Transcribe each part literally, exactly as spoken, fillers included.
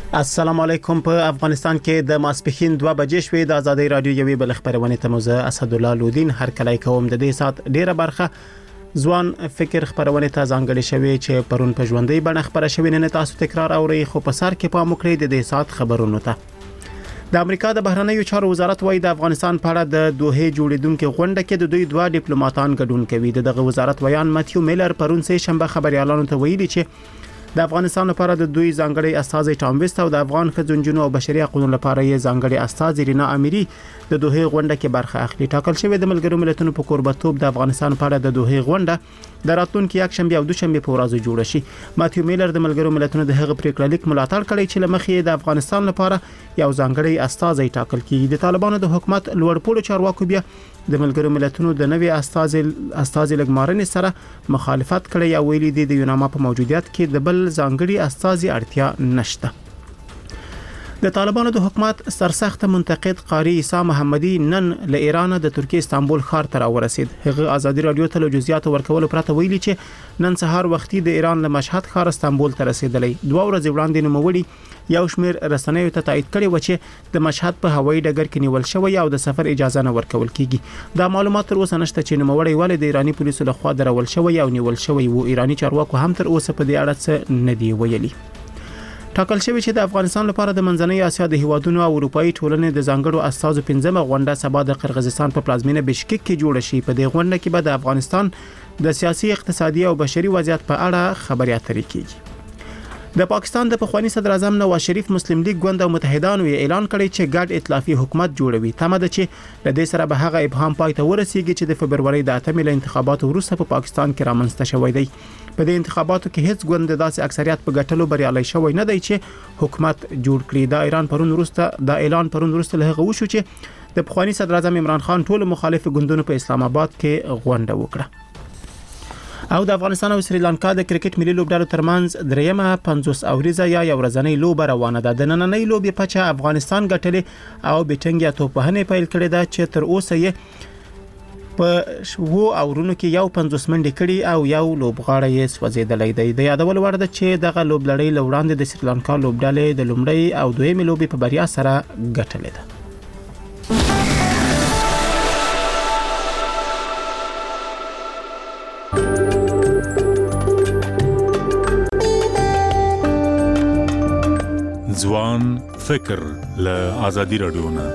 السلام علیکم. په افغانستان کې د ماسپښین دوه بجې شوې د آزادۍ رادیو یوې بل خبرونه ته موزه اسد الله لودین هر کله کوم د دې سات ډیره برخه ځوان فکر خبرونه ته ځانګړې شوې چې پرون په ژوندۍ بڼه خبره شوې نه تاسو تکرار اوري خو په سر کې پام وکړئ د دې سات خبرونو ته. د امریکا د بهرنیو چارو وزارت وايي د افغانستان په اړه د دوه جوړیدونکو غونډه کې د دوی دوه ډیپلوماټان ګډون کوي. دغه وزارت ویان ماتیو میلر پرون سه شنبه خبريالانو ته ویلي چې د افغانستان لپاره د دوی ځانګړي استازي ټام ویست او د افغان خځونجونو او بشري حقوقو لپاره یې ځانګړي استازي رینا اميري د دوه غونډه کې برخه اخلي. ټاکل شوی د ملګرو ملتونو په قربتوب د افغانستان په اړه د دوه غونډه د راتلونکي یک شنبه او دوشنبه په ورځ جوړه شي. ماتیو میلر د ملګرو ملتونو د هغه پریکړه لیک ملاتړ کړی چې لمخې د افغانستان لپاره یو ځانګړي استازي ټاکل کیږي. د طالبانو د حکومت لوړپوړو چارواکو بیا د ملګرو ملتونو د نوي استازي استازي لګمارنې سره مخالفت کړی او ویلي دي د یوناما په موجودیت کې د بل ځانګړي استازي اړتیا نشته. د طالبانو د حکومت سرسخت منتقد قاری عیسی محمدي نن له ایران د ترکیه استانبول ښار ته راورسید. هغه آزادي رادیو ته له جزئیات ورکول پرته ویلي چې نن سهار وختي د ایران له مشهد ښار استانبول ته رسیدلی. دوه ورځې وړاندې نوموړي یو شمیر رسنیو ته تایید کړي و چې د مشهد په هوایي ډګر کې نیول شوی او د سفر اجازه نه ورکول کیږي. دا معلومات تر اوسه نشته چې نوموړي ولې د ایرانی پولیسو لخوا درول شوی او نیول شوی وو. ایرانی چارواکو هم تر اوسه په دې اړه څه نه دی ویلي. ټاکل شوی چې د افغانستان لپاره د منځنۍ اسیا د هیوادونو او اروپאי ټولنې د ځانګړو استازو پنځمه غونډه سبا د قرغیزستان په پلازمینه بشکک کې جوړه شي. په دې غونډه کې به د افغانستان د سیاسي، اقتصادي او بشري وضعیت په اړه خبرې اترې کیږي. د پاکستان د پخوانی صدر اعظم نواز شریف مسلم لیگ ګوند او متحدانو اعلان کړی چې ګډ ائتلافي حکومت جوړوي. تمه ده چې د دې سره به هغه ابهام پای ته ورسیږي چې د فبرवरी د اتمې له انتخاباتو وروسته په پاکستان کې رامنځته شوی دی. په دې انتخاباتو کې هیڅ ګوند داسې اکثریت په ګټلو بریالي شوی نه دی چې حکومت جوړ کړي. د ایران پرون وروسته د اعلان پرون وروسته له هغه وشو چې د پخوانی صدر اعظم عمران خان ټول مخالف ګوندونو په اسلام آباد کې غونډه وکړه. او د افغانستان او سریلانکا د کرکټ ملي لوبډلو ترمنځ دریمه پنځوس اوریزه یا یو ورځنۍ لوبه روانه ده. د نننۍ لوبې په چا افغانستان ګټلې او بیټنګ یا توپوهنې پیل کړې ده چې تر اوسه یې په وو اورونو کې یو پنځوس منډې کړي او یو لوبغاړی یې سوځیدلی دی. د یادول وړ ده چې دغه لوبلړۍ له وړاندې د سریلانکا لوبډلې د لومړۍ او دویمې لوبې په بریا سره ګټلې ده. ځوان فکر له آزادي رادیو نه.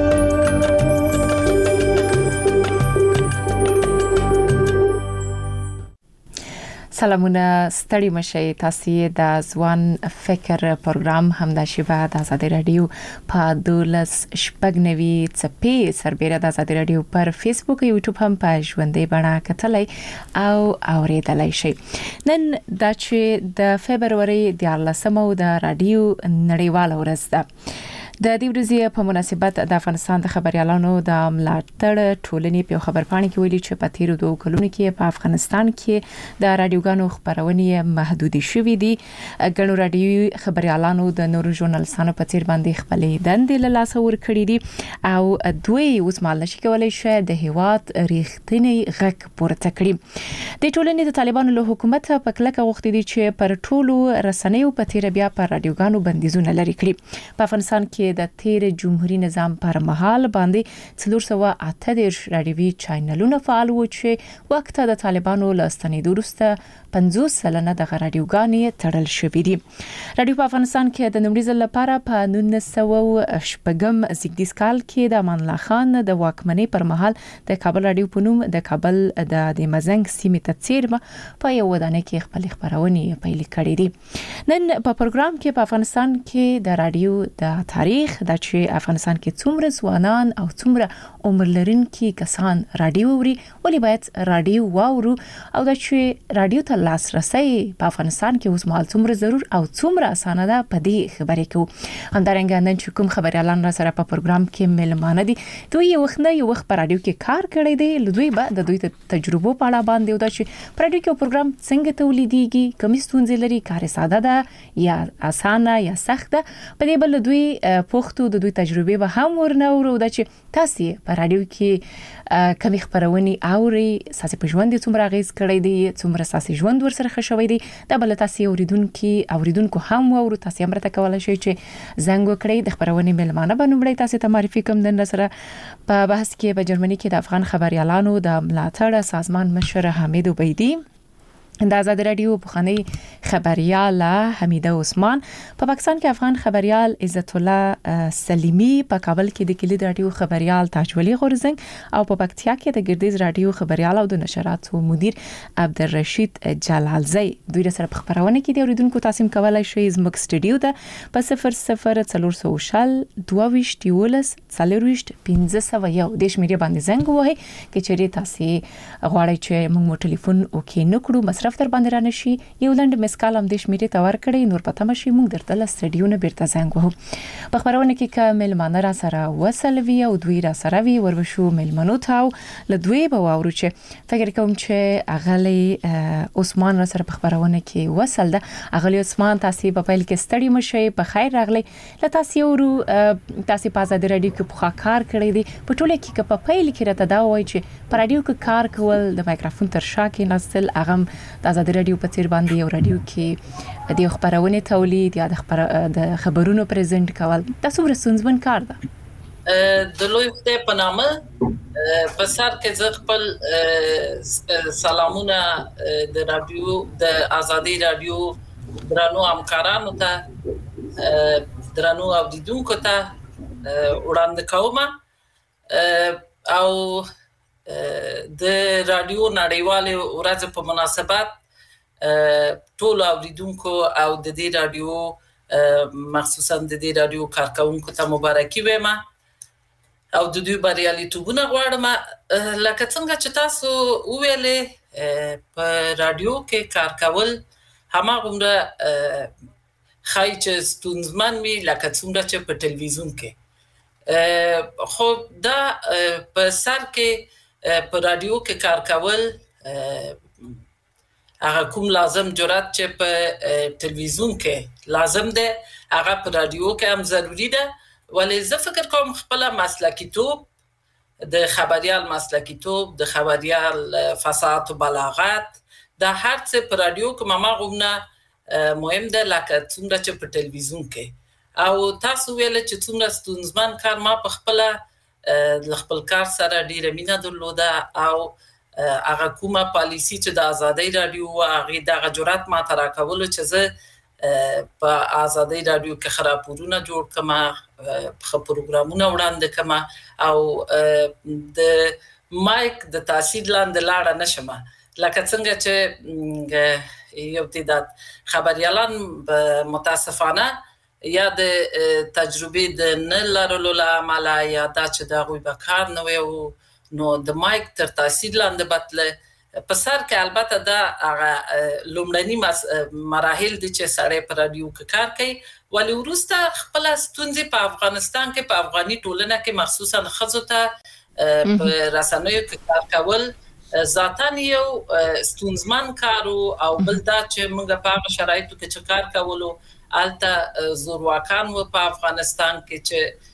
سلامونه ستړي مشي. تاسو د ځوان فکر پروګرام همدا شیبه د آزادي رادیو په دولس شپږ نوي چپی سربېره د آزادي رادیو پر فیسبوک او یوټیوب هم په ژوندۍ بڼه کتلای او اوریدلای شئ. نن د چې د فبرवरी د لسمه د رادیو نړیواله ورځ ده. د دې ورځې په مناسبت د افغانستان د خبريالانو د ملاتړ ټولنې په خبرپاڼه کې ویلي چې په تیر دوه کلونو کې په افغانستان کې د رادیوګانو خبرونه محدود شوې دي. ګڼو رادیوي خبريالانو د نورو ژورنالستانو په تیر باندې خپلې دندې له لاسه ورکړې دي او دوی اوس مال نشي کولای شي د هیواد ریښتینی غږ پورته کړي. د ټولنې د طالبانو له حکومت په کلکه غوښتي دي چې پر ټولو رسنیو په تیر بیا پر رادیوګانو بندیزونه لري کړي. په افغانستان کې د تیر جمهوریت نظام پر مهال باندې څلور سوه اته دېرش رادیوي چینلونه فعال وو چې وخت د طالبانو له ستنېدو وروسته پنځوس سلنه د رادیوګانې تړل شوې دي. رادیو په افغانستان کې د نومړي ځل لپاره په نولس سوه شپږم زیږدیز کال کې د امان الله خان د واکمنۍ پر مهال د کابل رادیو په نوم د کابل د د مزنګ سیمې ته څیرمه په یو ودانۍ کې خپل خبرونه پیل کړې دي. نن په پروګرام کې په افغانستان کې د رادیو د تاریخ د چې افغانستان کې څومره ځوانان او څومره عمر لرونکي کسان رادیو اوري، ولې باید رادیو واورو او د چې رادیو ته لاسرسي په افغانستان کې اوس مهال څومره ضرور او څومره اسانه ده په دې خبرې کوو. همدارنګه نن چې کوم خبريالان را سره په پروګرام کې ملمانه دي دوی یو وخت نه یو وخت په رادیو کې کار کړی دی. دوی به د دوی تجربو په اړه باندې او د چې په رادیو کې پروګرام څنګه تولیدېږي، کومې ستونزې لري، کار ساده ده یا اسانه یا سخت ده، په دې بل دوی د پښتو د دوی تجربه به هم ورنورو د چې تاسو په رادیو کې کمی خبرونه اوري تاسو په ژوند څومره غیز کړی دی څومره تاسو ژوند ورسره خوشوي دی دا بل تاسو اوریدونکو اوریدونکو هم ورو تاسو هم راته کولای شئ چې زنګ وکړئ د خبرونه ملمانه بنومړی تاسو ته معرفي کوم د سره په بحث کې په جرمني کې د افغان خبريالانو د ملاتړ سازمان مشر حمید عبیدی د آزاد رادیو پخوانی خبريال حمیده عثمان په پاکستان کې افغان خبريال عزت الله سلیمی په کابل کې د کلید رادیو خبريال تاجولی غورزنګ او په پکتیا کې د ګردیز رادیو خبريال او د نشراتو مدیر عبدالرشید جلالزی دوی سره په خبرونه کې د اوریدونکو تاسو کولای شئ زموږ سټوډیو ته په صفر صفر څلور سوه شل دوه ویشت یولس څلور ویشت پنځه سوه یو د شمیرې باندې زنګ وهئ کې چیرې تاسو غواړئ چې موږ مو ټلیفون وکې نکړو مصرف در باندې را نشي یو لند مسکال هم د شمیرې تور کړی نور پته مشي موږ درته ل سټډیو نه بیرته زنګ وهو په خبرونه کې کامل مانه را سره وسلوي او دوی را سره وی ورشو ملمنو تاو ل دوی به واورو چې فکر کوم چې اغلی عثمان را سره په خبرونه کې وسل ده اغلی عثمان تاسو په پیل کې ستړي مشي په خیر راغلی ل تاسو ورو تاسو په آزاد رادیو کې په کار کړی دی په ټوله کې په پیل کې راته دا وایي چې په رادیو کې کار کول د مایکروفون تر شا کې نسل اغم د آزاد رادیو په تیر باندې یو رادیو کې د خبرونه تولید یا د خبر د خبرونو پریزنټ کول تاسو ورسونځمن کار ده د لوی خدای په نامه په سر کې ز خپل سلامونه د رادیو د آزادي رادیو درنو همکارانو ته درنو اوریدونکو ته وړاندې کوم او د رادیو نړیوالې ورځ په مناسبت ټول اوریدونکو او د دې رادیو مخصوصا د دې رادیو کارکونکو ته مبارکي وایم او د دوی بریالیتوبونه غواړم لکه څنګه چې تاسو وویلې په رادیو کې کار کول هماغومره خای چې ستونزمن وي لکه څومره چې په ټلویزیون کې خو دا په سر کې په رادیو کې کار کول هغه کوم لازم جرأت چې په ټلویزیون کې لازم ده هغه په رادیو کې هم ضروری ده ولې زه فکر کوم خپل مسلکیتوب د خبريال مسلکیتوب د خبريال فصاحت او بلاغت د هر څه په رادیو کې مامغونه مهم ده لکه څومره چې په ټلویزیون کې او تاسو ویل چې څومره ستونزمن کار ما په خپل د خپل کار سره ډیره مینه درلوده او هغه کومه پالیسی چې د آزادۍ رادیو هغه د جرأت ما ترا کول چې زه په آزادۍ رادیو کې خبرونه جوړ کما په پروګرامونه وړاندې کما او د مایک د تاثیر لاندې لاړه نشم لکه څنګه چې یو تعداد خبريالان متاسفانه یا د تجربه د نه لرلو عمله یا د چې دا غوي بکار نه وي نو د مایک تر تاثیر لاندې بتله په سر کې البته دا هغه لومړنی مراحل دي چې سړی په رادیو کې کار کوي ولې ورسته خپل ستونزې په افغانستان کې په افغاني ټولنه کې مخصوصا خزو ته په رسنیو کې کار کول ذاتاً یو ستونزمن کارو او بل دا چې موږ په هغه شرایطو کې چې کار کولو الته زورواکان و په افغانستان کې چې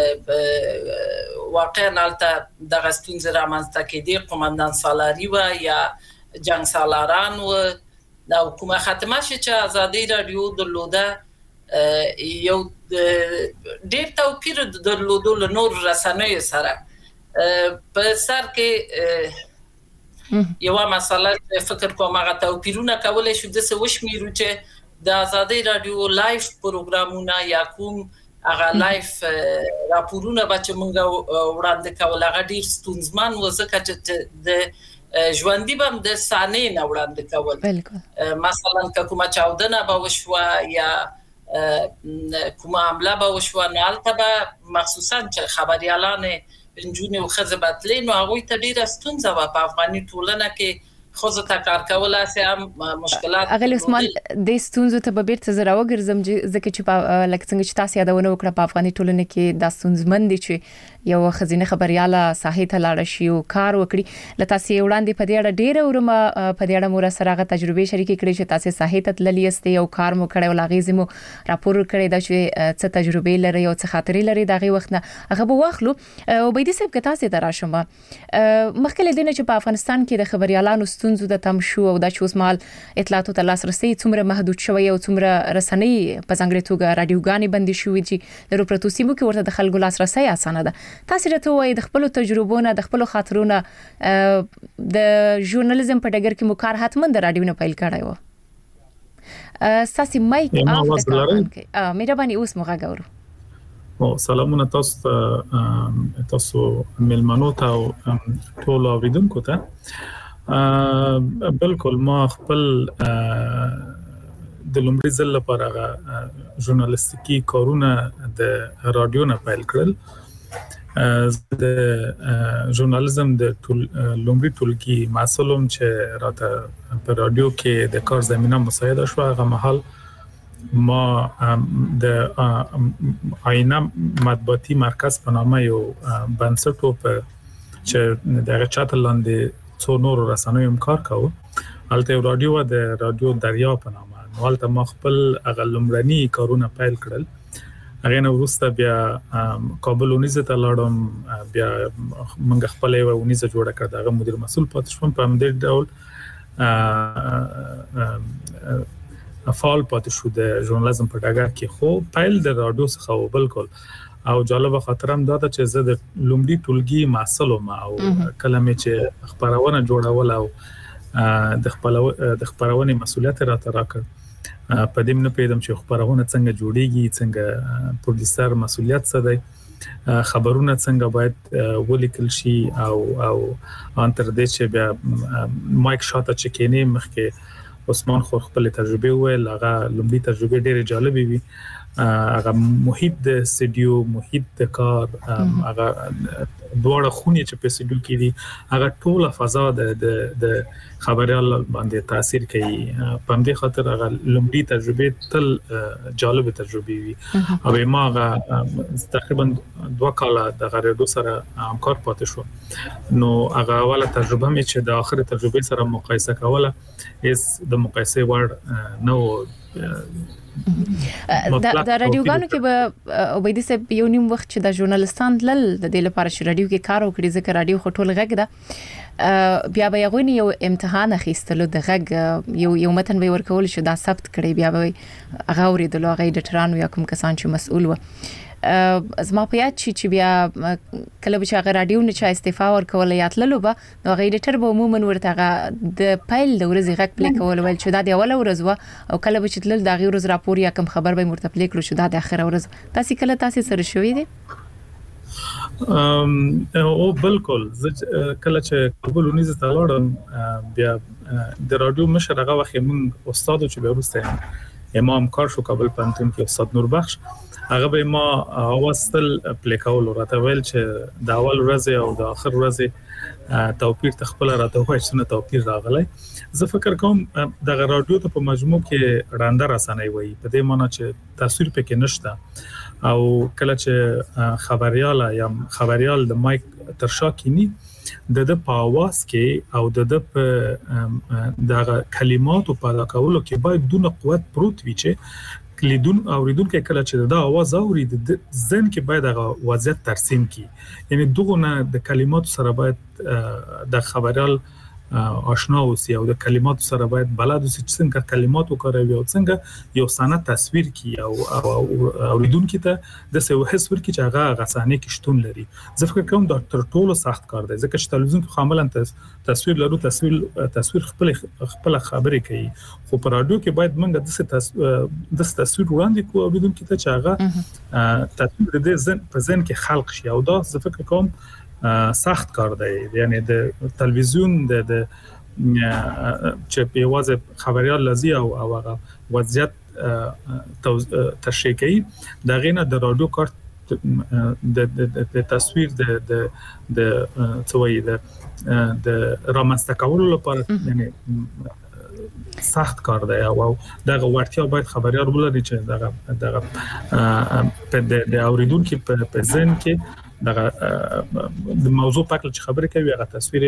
واقعا الته د غستون زرا منځته کې دی قومندان سالاری و یا جنگ سالاران و د حکومت ختمه شي چې آزادي رادیو درلوده یو ډېر توپیر درلوده له نور رسنیو سره په سر کې یو مسله فکر کوم هغه توپیرونه کولای شو د څه وشمیرو چې د آزادۍ رادیو لایف پروګرامونه یا کوم هغه لایف راپورونه به چې موږ وړاندې کول هغه ډېر ستونزمن و ځکه چې د ژوندۍ به د ثانیې نه وړاندې کول مثلا که کومه چاودنه به وشوه یا کومه حمله به وشوه نو هلته به مخصوصا چې خبریالان نجونې او ښځې به تلې نو هغوی ته ډېره ستونزه وه په افغاني ټولنه کې خو زه تا کار کولای سم مشکلات اغلی عثمان د ستونزو ته به بیرته زرا وګرځم ځکه چې په لکه څنګه چې تاسو یادونه وکړه په افغاني ټولنه کې د ستونزمن دي چې یو خزینه خبرياله ساحې ته لاړ شي او کار وکړي لته تاسو وړاندې په دې اړه ډیره ورما په دې اړه مور سره غو تجربه شریک کړي چې تاسو ساحې ته تللی استي او کار مو کړی او لاغیزمو راپور کړی دا چې څه تجربه لري او څه خاطرې لري دغه وخت نه هغه به واخلو او بيدي صاحب که تاسو ته راشم مخکې دینه چې په افغانستان کې د خبريالانو ستونزو د تم شو او د چوسمال اطلاعاتو ته لاسرسي څومره محدود شوی او څومره رسنۍ په ځانګړي توګه رادیوګانې بندي شوې چې د روپرتو سیمو کې ورته د خلکو لاسرسي اسانه ده تاسو راته وایي د خپل تجربونو د خپل خاطرونو د ژورنالیزم په ډګر کې مو کار حتمن د رادیو نه پیل کړای و ساسي مایک اف د کارون کې مهرباني اوس موږ غاورو او سلامونه تاسو ته تاسو ملمنو ته او ټول اوریدونکو ته بالکل ما خپل د لومړي ځل لپاره ژورنالیستیکي کارونه د رادیو نه پیل کړل د ژورنالیزم د لومړي ټولګي مسولم چې راته په رادیو کې د کار زمينه مساعده شو هغه مهال ما د آینه مطبوعاتي مرکز په نامه یو بنسټ په چې د چاتل لاندې څو نور رسنیو کار کاوه البته رادیو د رادیو دریا په نامه نو البته ما خپل اغلمرني کارونه پیل کړل هغه نو وروسته بیا کابل ونیزه ته لاړم بیا موږ خپل یو ونیزه جوړه کړ دغه مدیر مسؤل پاتې شوم په همدې ډول فعال پاتې شو د ژورنالیزم په ډګر کې خو پیل د رادیو څخه بالکل او جالب خاطرم دا چې زه د لومړي ټولګي مسلم او کلمې چې خبرونه جوړول او د خپل د خبرونه مسولیت راته راکړ په دې نه پیدم چې خبرونه څنګه جوړیږي څنګه پروډوسر مسولیت څه دی خبرونه څنګه باید ولیکل شي او او انتر دې چې بیا مایک شاته چې کینې مخکې عثمان خو خپل تجربه ویل هغه لومړی تجربه ډېره جالبه وي هغه محیط د استودیو محیط د کار هغه دوړه خونی چې په استودیو کې دي هغه ټوله فضا د د خبريال باندې تاثیر کوي په دې خاطر هغه لومړی تجربه تل جالب تجربه وي او ما هغه تقریبا دوه کاله د غریدو سره همکار پاتې شو نو هغه اوله تجربه مې چې د اخر تجربه سره مقایسه کوله هیڅ د مقایسه وړ نو د رادیوګانو کې به وبېدي صاحب یو نیم وخت چې د ژورنالستان لل د دې لپاره چې رادیو کې کار وکړي ځکه رادیو خټول غږ ده بیا به یو یو امتحان اخیستلو د غږ یو یو متن به ورکول شو دا ثبت کړي بیا به هغه اوریدلو هغه د ټران یا کوم کسان چې مسؤل و زما په یاد چې بیا کله چې هغه رادیو نه چا استعفا ورکول یا تللو به نو هغه ایډیټر به عموما ورته د فایل د ورځې غږ پلی کول ول چې دا د اوله ورځ و او کله چې تلل د غیر ورځ راپور یا کوم خبر به مرته پلی کړو شو دا د اخر ورځ تاسو کله تاسو سره شوې دي ام او بالکل کله چې کابل ونیزه ته لاړم بیا د رادیو مشر هغه وخت موږ استاد چې به ورسته امام کار شو کابل پنتون کې استاد نور بخش هغه به ما واستل پلیکاول راته ویل چې د اول ورځ او د اخر ورځ توپیر تخپل راته وایي چې توپیر راغلی زه فکر کوم د رادیو ته په مجموع کې وړاندې رسنۍ وایي په دې معنی چې تصویر پکې نشته او کله چې خبريال یا خبريال د مایک تر شا کینی د د په आवाज کې او د د په د کلماتو په لکولو کې باید دونه قوت پروت وي چې لیدون اوریدونکو کله چې دا आवाज اوري د ځن کې باید هغه وضعیت ترسیم کی یعنی دغه د کلماتو سره باید د خبريال آشنا اوسي او د کلماتو سره باید بلد اوسي چې څنګه کلمات وکاروي او څنګه یو سند تصویر کی او اوریدونکو ته د څه وحس ورکی چې هغه غسانه کې شتون لري زه فکر کوم دا تر ټولو سخت کار دی ځکه چې تلویزیون کې عملاً تصویر لرو تصویر تصویر خپل خپل خبرې کوي خو په رادیو کې باید موږ د څه د تصویر وړاندې کوو اوریدونکو ته چې هغه تصویر د ځن په ځن کې خلق شي او دا زه فکر کوم سخت کار دی یعنی د تلویزیون د چې په واځ خبريال لذي او هغه وضعیت تشریح کوي دا غینه د رادیو کار د د تصویر د د د څوي د د رامنځته کولو لپاره یعنی سخت کار دی او دغه ورتیا باید خبريار ولري چې دغه دغه په د اوریدونکو په ذهن کې دغه د موضوع په اړه خبرې کوي هغه تصویر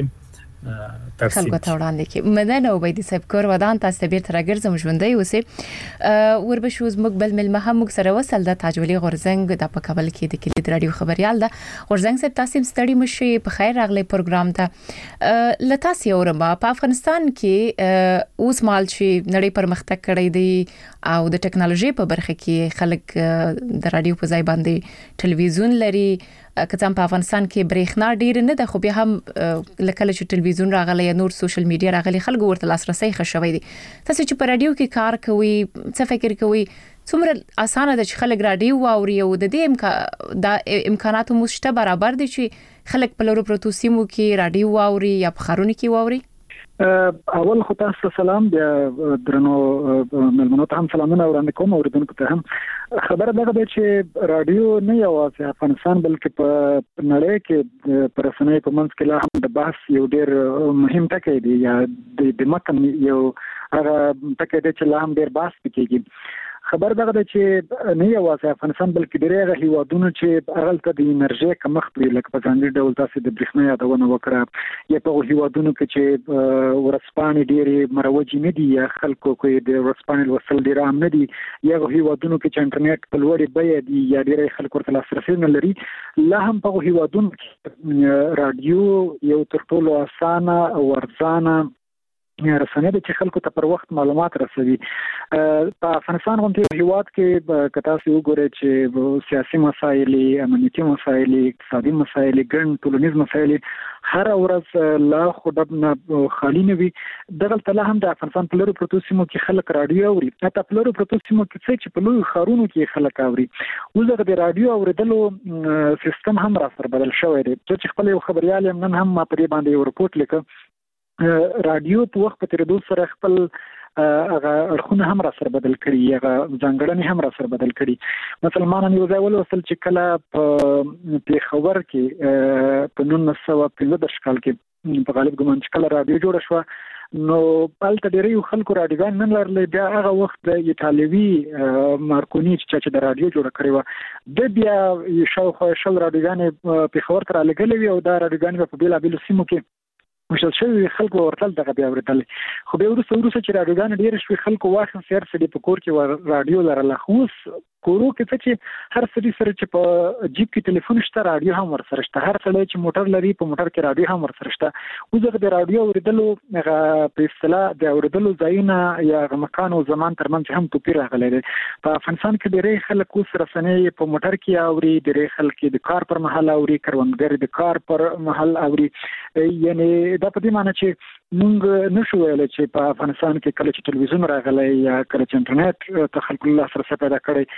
خلکو ته وړاندې کې مدن او بيدي صاحب کور ودان تاسو به تر راګرځم ژوندۍ اوسه وربشوز مقبل مل مهم سره وصل د تاجولي غورزنګ د په کابل کې د کلید رادیو خبريال د غورزنګ صاحب تاسو ستړي مشي په خیر راغلي پروګرام ته لتاسي اورما په افغانستان کې اوس مال چې نړۍ پرمختګ کړی دی او د ټکنالوژي په برخه کې خلک د رادیو په ځای باندې ټلویزیون لري کڅم په افغانستان کې برېښنا ډیر نه ده خو بیا هم لکه چې ټلویزیون راغلی یا نور سوشل میډیا راغلی خلکو ورته لاسرسي خښوي دي تاسو چې په رادیو کې کار کوي څه فکر کوي څومره اسانه ده چې خلک رادیو واوري او د دې امکان د امکاناتو مشته برابر دي چې خلک په لورو پروتو سیمو کې رادیو واوري یا په خارونو کې واوري اول خو تاسو سلام بیا درنو ملمنو ته هم سلامونه وړاندې کوم اوریدونکو ته هم خبره ده چې رادیو نه یوازې افغانستان بلکې په نړۍ کې پر رسنۍ په منځ کې لا هم د بحث یو ډیر مهم ټکی دی یا د متن یو هغه ټکی دی چې لا هم ډیر بحث کیږي خبر ده چې نه یوازې افغانستان بلکې ډېر هیوادونو چې هغه ته د انرژي کمښت وی لکه په ځانګړي ډول تاسو د برېښنا یادونه وکړه یا په هیوادونو کې چې ورسپانې ډېرې مروجي نه دي یا خلکو کې د ورسپانې وصل ډېر عام نه دي یا هیوادونو کې چې انټرنیټ په لوړې بیه دي یا ډېر خلکو ورته لاسرسي نه لري لا هم په هیوادونو کې رادیو یو تر ټولو اسانه او ارزانه رسنۍ د چې خلکو ته پر وخت معلومات رسوي په افغانستان غونډې هیواد کې کتا سي وګورئ چې سیاسي مسایل امنیتي مسایل اقتصادي مسایل ګڼ ټولنیز مسایل هر ورځ لا خود نه خالی نه وي دغه تل هم د افغانستان په لوري پروتو سیمو کې خلک رادیو اوري حتی په لوري پروتو سیمو کې چې په لوی خارونو کې خلک اوري وزغه د رادیو اوریدلو سیستم هم را سره بدل شوی دی چې خپل یو خبريال نن هم ما په دې باندې یو رپورت لیکه رادیو په وخت په تیریدو سره خپل هغه اړخونه هم را سره بدل کړي هغه ځانګړنې هم را سره بدل کړي مسلمانان یو ځای ولوستل چې کله په پیښور کې په نولس سوه پنځه دېرش کال کې په غالب ګمان چې کله رادیو جوړه شوه نو پالته ډېری خلکو رادیوګان نن لرل بیا هغه وخت د ایتالوي مارکونی چې د رادیو جوړ کړی و د بیا شاوخوا شل رادیوګان پیښور ته رالګلې او دا رادیوګان په بیلابیلو سیمو کې مشل شوی خلکو ورتل دغه بیا ورتل خو به ورسره ورسره چې رادیوګان ډیر شوی خلکو واخ سیر سړي په کور کې رادیو لرله خوس کورو کې چې هر سړي سره چې په جیب کې ټلیفون شته رادیو هم ورسره شته هر سړی چې موټر لري په موټر کې رادیو هم ورسره شته وزغه د رادیو اوریدلو هغه په اصطلاح د اوریدلو ځایونه یا مکان او زمان ترمنځ هم توپیر راغلی دی په افغانستان کې ډېر خلک اوس رسنۍ په موټر کې اوري ډېر خلک د کار پر مهال اوري کروندګر د کار پر مهال اوري یعنی دا په دې معنی چې موږ نشو ویل چې په افغانستان کې کله چې ټلویزیون راغلی یا کله چې انټرنیټ ته خلکو له سره پیدا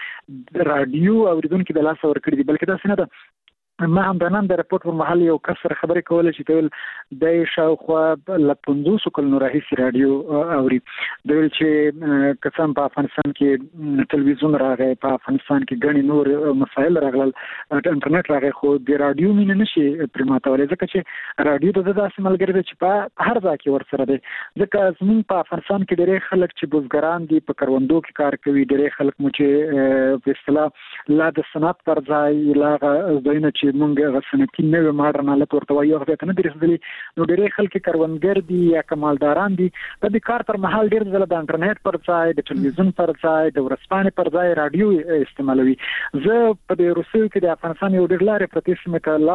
کړي رادیو اوریدونکو د لاس ور کړی دي بلکې دا څنګه ده ما هم د نن د رپورت په محل یو کسر خبرې کوله چې ټول د شاوخوا ل پنځوس کلونو راهیسې رادیو اوري د ویل چې قسم په افغانستان کې ټلویزیون راغی په افغانستان کې ګڼ نور مسایل راغلل انټرنیټ راغی خو د رادیو مين نشي پرماتولې ځکه چې رادیو د داسې ملګری دی چې په هر ځای کې ورسره دی ځکه زموږ په افغانستان کې ډېر خلک چې بزګران دي په کروندو کې کار کوي ډېر خلک مو چې په اصطلاح لا د صنعت پر ځای لا زاینه چې مونږه غسنتی نوې ماډرن حالت ورته وایو هغه ته نه درېدلې نو ډېر خلک کروندګر دي یا کمالداران دي د دې کار پر مهال ډېر ځله د انټرنیټ پر ځای د ټلویزیون پر ځای د ورسپانې پر ځای رادیو استعمالوي زه په دې روسیې کې د افغانستان یو ډېر لارې پرتې سیمه ته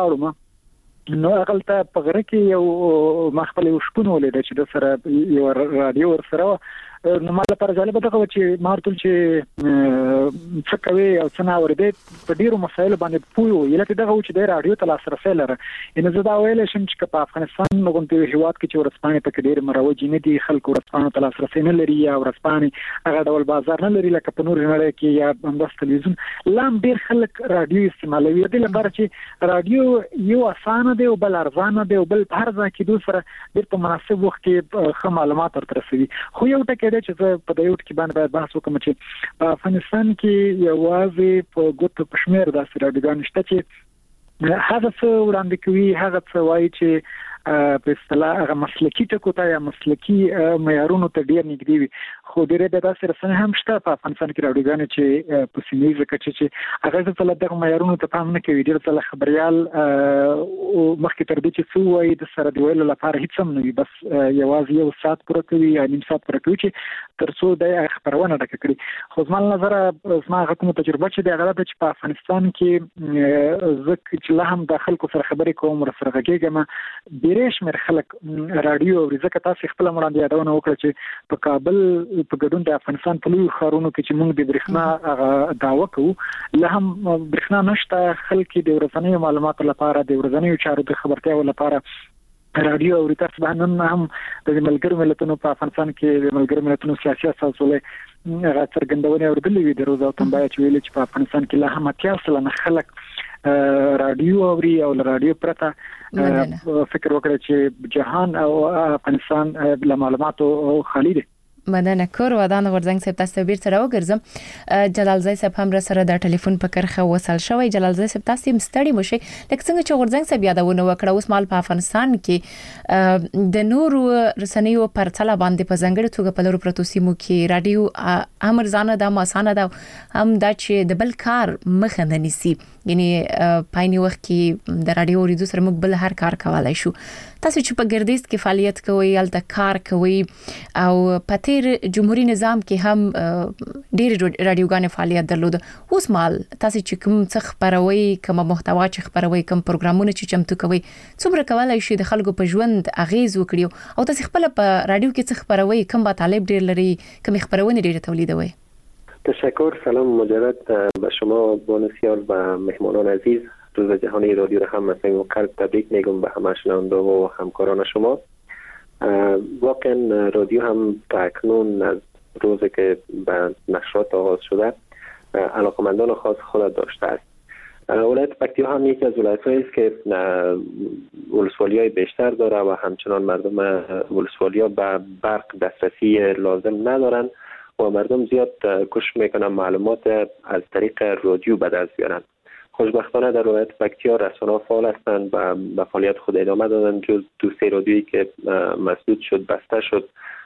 لاړم نو هغه ته په غره کې یو مخبل یو شپون ولید چې د سره یو رادیو ور سره نو مال پر جالب دغه چې مارتل چې څه کوي او څه نه اورېدې په ډیرو مسایلو باندې پوهو یلته دغه چې د رادیو ته لاسرسي لري ان زه دا ویل شم چې په افغانستان غونډې هیواد کې چې ورسپانې په ډیر مروجي نه دي خلکو ورسپانې ته لاسرسي نه لري یا ورسپانې هغه ډول بازار نه لري لکه په نور نړۍ کې یا بنداس ټلویزیون لام ډیر خلک رادیو استعمالوي د لپاره چې رادیو یو اسانه دی او بل ارزانه دی او بل هر ځای کې دوسره ډیر په مناسب وخت کې ښه معلومات ورته رسوي خو یو ټکی دی چې زه په دې وخت کې باندې بحث وکم چې په افغانستان کې یوازې په ګوتو پښمیر داسې رادیوګان شته چې هغه څه وړاندې کوي، هغه څه وایي چې په اصطلاح هغه مسلکی ټکو ته یا مسلکی معیارونو ته ډیر نږدې وي. خو ډیره د داسې رسنۍ هم شته په افغانستان کې راډیوګانې چې په سیمه کې چې هغه ځل دغه معیارونو ته پام نه کوي. ډیر ځله خبريال او مخکې تر دې چې څو وایي د سره دی ویلو لپاره هیڅ هم نه وي، بس یوازې یو ساعت پوره کوي یا نیم ساعت پوره کوي چې ترڅو د خبرونه ډکه کړي. خو زما نظر زما کومه تجربه چې د هغه د چې په افغانستان کې زکه چې له هم داخل کو سره خبرې کوم سره غږیږم ډیرش مر خلک رادیو او ځکه تاسو خپل مړاندې یادونه وکړه چې په کابل په ګډون د افغانستان په لوی ښارونو کې چې موږ د برېښنا دعوه کوو، له هم برېښنا نشته، خلک د ورځنیو معلوماتو لپاره د ورځنیو چارو د خبرتیاو لپاره رادیو او تاسو باندې هم د ملګرو ملتونو په افغانستان کې د ملګرو ملتونو سیاسي اساسولې هغه څرګندونه اوردلې وي. د روز او تنبايه چې ویل چې په افغانستان کې له هم اتیا سلنه خلک رادیو اوري او رادیو پرته فکر وکړي چې جهان او افغانستان له معلوماتو خالي دي. مننه کور ودان ورزنګ صاحب تاسو بیر سره وګرځم. جلال زای صاحب هم را سره د ټلیفون په کرخه وصل شوی. جلال زای صاحب تاسو مستړی مشه لکه څنګه چې ورزنګ صاحب یادونه وکړه اوس مال په افغانستان کې د نورو رسنیو پر تل باندې په ځنګړي توګه په لورو پروتو سیمو کې رادیو امر ځانه د ماسانه دا هم د چې د بل کار مخه نه نیسي، یعنی پایني وخت کې د رادیو ریډیو سره موږ بل هر کار کولای شو. تاسو چې په ګردیز کې فعالیت کوئ الته کار کوئ او په تیر جمهوریت نظام کې هم ډېر رادیوګانې فعالیت درلود، اوس مال تاسو چې کوم څه خبروي، کوم محتوا چې خبروي، کوم پروګرامونه چې چمتو کوي، څومره کولای شي د خلکو په ژوند اغیز وکړي او تاسو خپل په رادیو کې څه خبروي، کوم با طالب ډېر لري، کوم خبرونه ډېر تولیدوي؟ تشکر. سلام مجدد به شما بانسیار و مهمانان عزیز. روز جهانی رادیو را هم مثلا قلب تبریک میگم به همه شنونده و همکاران شما. واقعا رادیو هم تا اکنون از روزی که به نشرات آغاز شده علاقمندان خاص خود داشته است. ولایت پکتیا هم یکی از ولایت‌هایی است که ولسوالی‌های بیشتر داره و همچنان مردم ولسوالی‌ها به برق دسترسی لازم ندارند و مردم زیاد کوشش میکنن معلومات از طریق رادیو به دست بیارن. خوشبختانه در ولایت پکتیا رسانه‌ها فعال هستند و به فعالیت خود ادامه دادن. جز دو سه رادیویی که مسدود شد، بسته شد،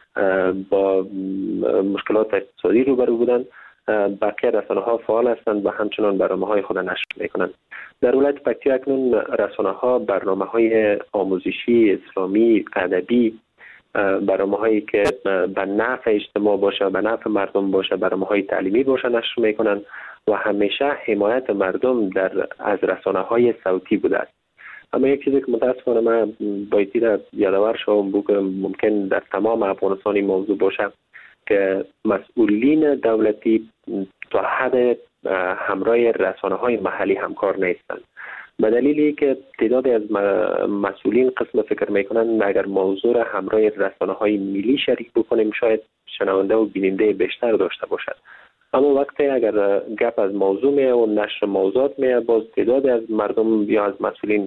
با مشکلات اقتصادی روبرو بودند، بقیه رسانه‌ها فعال هستند و همچنان برنامه‌های خود نشر می‌کنند. در ولایت پکتیا اکنون رسانه‌ها برنامه‌های آموزشی، اسلامی، ادبی، برنامه‌هایی که به نفع اجتماع باشه، به نفع مردم باشه، برنامه‌های تعلیمی باشه نشر می‌کنند و همیشه حمایت مردم در از رسانه‌های صوتی بوده است. اما یک چیزی که متاسفانه من بایدی را یادآور شوم بود که ممکن در تمام افغانستان این موضوع باشه که مسئولین دولتی تا حد همراه رسانه‌های محلی همکار نیستند. به دلیلی که تعدادی از مسئولین قسم فکر میکنن اگر موضوع را همراه رسانه‌های ملی شریک بکنیم شاید شنونده و بیننده بیشتر داشته باشد. اما وقتی اگر گپ از موضوع می و نشر موضوعات می باز تعدادی از مردم یا از مسئولین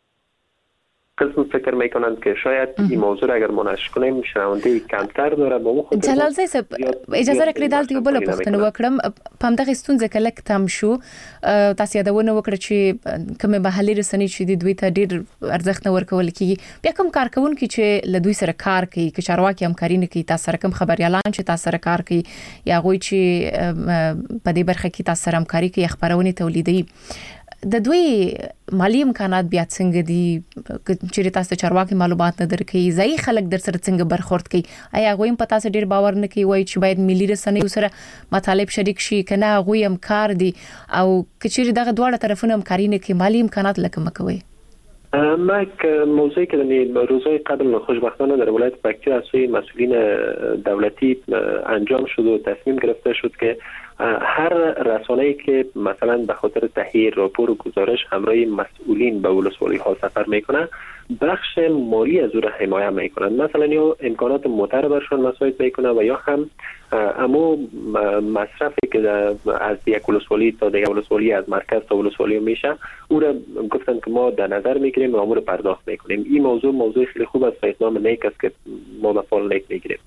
قسم فکر میکنند که شاید این موضوع را اگر ما نشر کنیم شنونده کمتر داره. با مو خود جلال زای صاحب اجازه راکړئ دالته یو بل پوښتنه وکړم. پام دغه ستونزه کله تم شو تاسو یادونه وکړه چې کومه محلي رسنۍ چې د دوی ته ډیر ارزښت نه ورکول کیږي، بیا کوم کارکونکو چې له دوی سره کار کوي، که چارواکي همکاري نه کوي، تاسو سره کوم خبريالان چې تاسو سره کار کوي یا غوي چې په دې برخه کې تاسو سره همکاري کوي، خبرونه تولیدي، د دوی مالی امکانات بیا څنګه دي؟ چې تاسو چارواکي معلومات نه درکې، ځای خلک در سره څنګه برخورد کوي؟ آیا غویم په تاسو ډیر باور نه کوي وای چې باید ملي رسنۍ سره مطالب شریک شي کنه غوي امکار دي او کچېری دغه دواړه طرفونه همکاري نه کوي، مالی امکانات لکه مکوي؟ ما موضوعی که در روزهای قبل خوشبختانه در ولایت پکتیا از سوی مسئولین دولتی انجام شد و تصمیم گرفته شد که هر رسانه‌ای که مثلا به خاطر تهیه راپور و گزارش همراه مسئولین به ولسوالی ها سفر میکنه بخش مالی از او را حمایت میکنند. مثلا یا امکانات موتر برشان مساعد میکنه و یا هم امو مصرفی که از یک ولسوالی تا دیگر ولسوالی، از مرکز تا ولسوالی میشه او را گفتن که ما در نظر میگیریم و امور پرداخت میکنیم. این موضوع موضوع خیلی خوب است و اقدام نیک است که ما به فعال نیک میگیریم.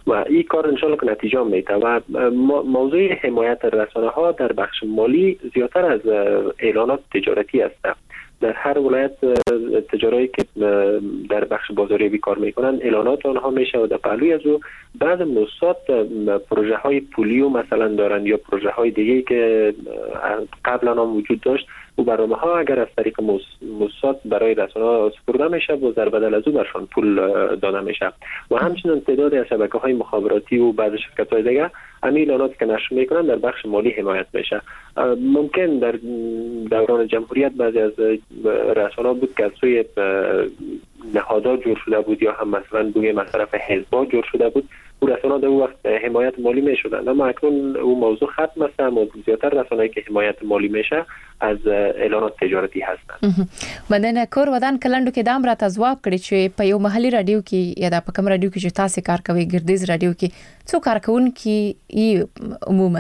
و این کار ان شاء الله که نتیجه میده. و موضوع حمایت رسانه ها در بخش مالی زیادتر از اعلانات تجارتی است. در هر ولایت تجاری که در بخش بازاریابی کار میکنن اعلانات آنها میشه و در پهلوی از او بعض موسسات پروژه های پولی و مثلا دارن یا پروژه های دیگه که قبلا هم وجود داشت و برنامه ها اگر از طریق موسسات برای رسانه سپرده میشه و در بدل از او برشان پول داده میشه. و همچنین تعدادی از شبکه های مخابراتی و بعض شرکت های دیگه همین اعلانات که نشر میکنن در بخش مالی حمایت میشه. ممکن در دوران جمهوریت بعضی از رسانه بود که از سوی نهادها جور شده بود یا هم مثلا بوی از طرف حزب‌ها جور شده بود و رسانه در اون وقت حمایت مالی میشدن. اما اکنون اون موضوع ختم است و زیادتر رسانه‌ای که حمایت مالی میشه از اعلانات تجارتی هستند. مدن کور ودان کلندو کې دام را تزواب کړی چې په یو محلي رادیو کې یا د پکم رادیو کې چې تاسو کار کوي ګردیز رادیو کې څو کارکونکي ای عموما؟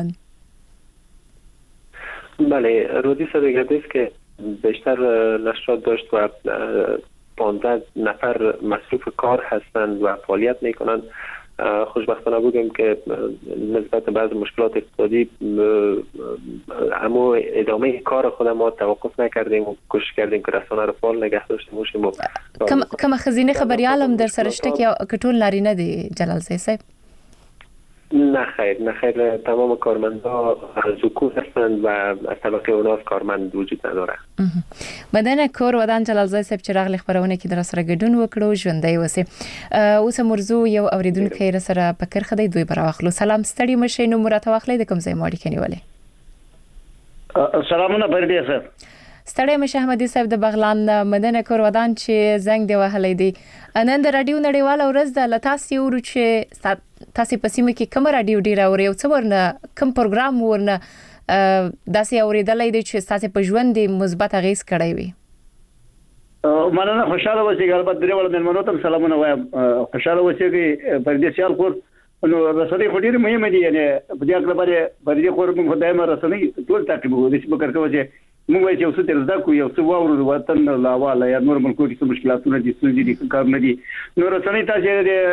بله، رادیو صدای گردیز که بیشتر نشرات داشت و پانزده نفر مصروف کار هستند و فعالیت میکنند. خوشبختانه بودیم که نسبت به بعض مشکلات اقتصادی اما ادامه کار خود ما توقف نکردیم و کوشش کردیم که رسانه رو فعال نگه داشته باشیم. کم کم خزینه خبریالم در سرشته که کټول لارینه دی جلال صاحب؟ نه خیر، نه خیر، تمام کارمندها از حکومت هستند و از طبقه اوناس کارمند وجود نداره. مدن کور ودان جلال صاحب چې راغلی خبرونه کې در سره ګډون وکړو ژوندۍ وسه. اوس موضوع یو اوریدونکو را سره پکر خدای دوی براخلو. سلام ستړي مشه نو مراد واخلې د کوم ځای ماړي کني ولې؟ سلامونه بردی صاحب. ستړي مشه احمدي صاحب د بغلان مدن کور ودان چې زنګ دی وهلې دی. نن د رادیو نړیواله ورځ د لتاسي ورو چې تاسو په سیمه کې کوم رادیو ډیر اوري او څو ورنه کوم پروګرام ورنه داسې اوریدلای دی چې تاسو په ژوند کې مثبت اغیز کړی وي؟ مننه، خوشاله اوسئ. البته درې ول مېلمنو ته سلامونه وایم. خوشاله اوسئ چې په دې سیال خور نو رسنۍ خو ډېرې مهمه دي. یعنی په دې اړه باندې په دې خور موږ دایمه رسنۍ ټول تعقیبوو. د څه کار کوي چې موږ وایو چې اوس تر زده کو یو څه واورو وطن لا والا یا نور ملکو کې مشکلاتونه دي، ستونزې دي، کار نه دي. نو رسنۍ تاسو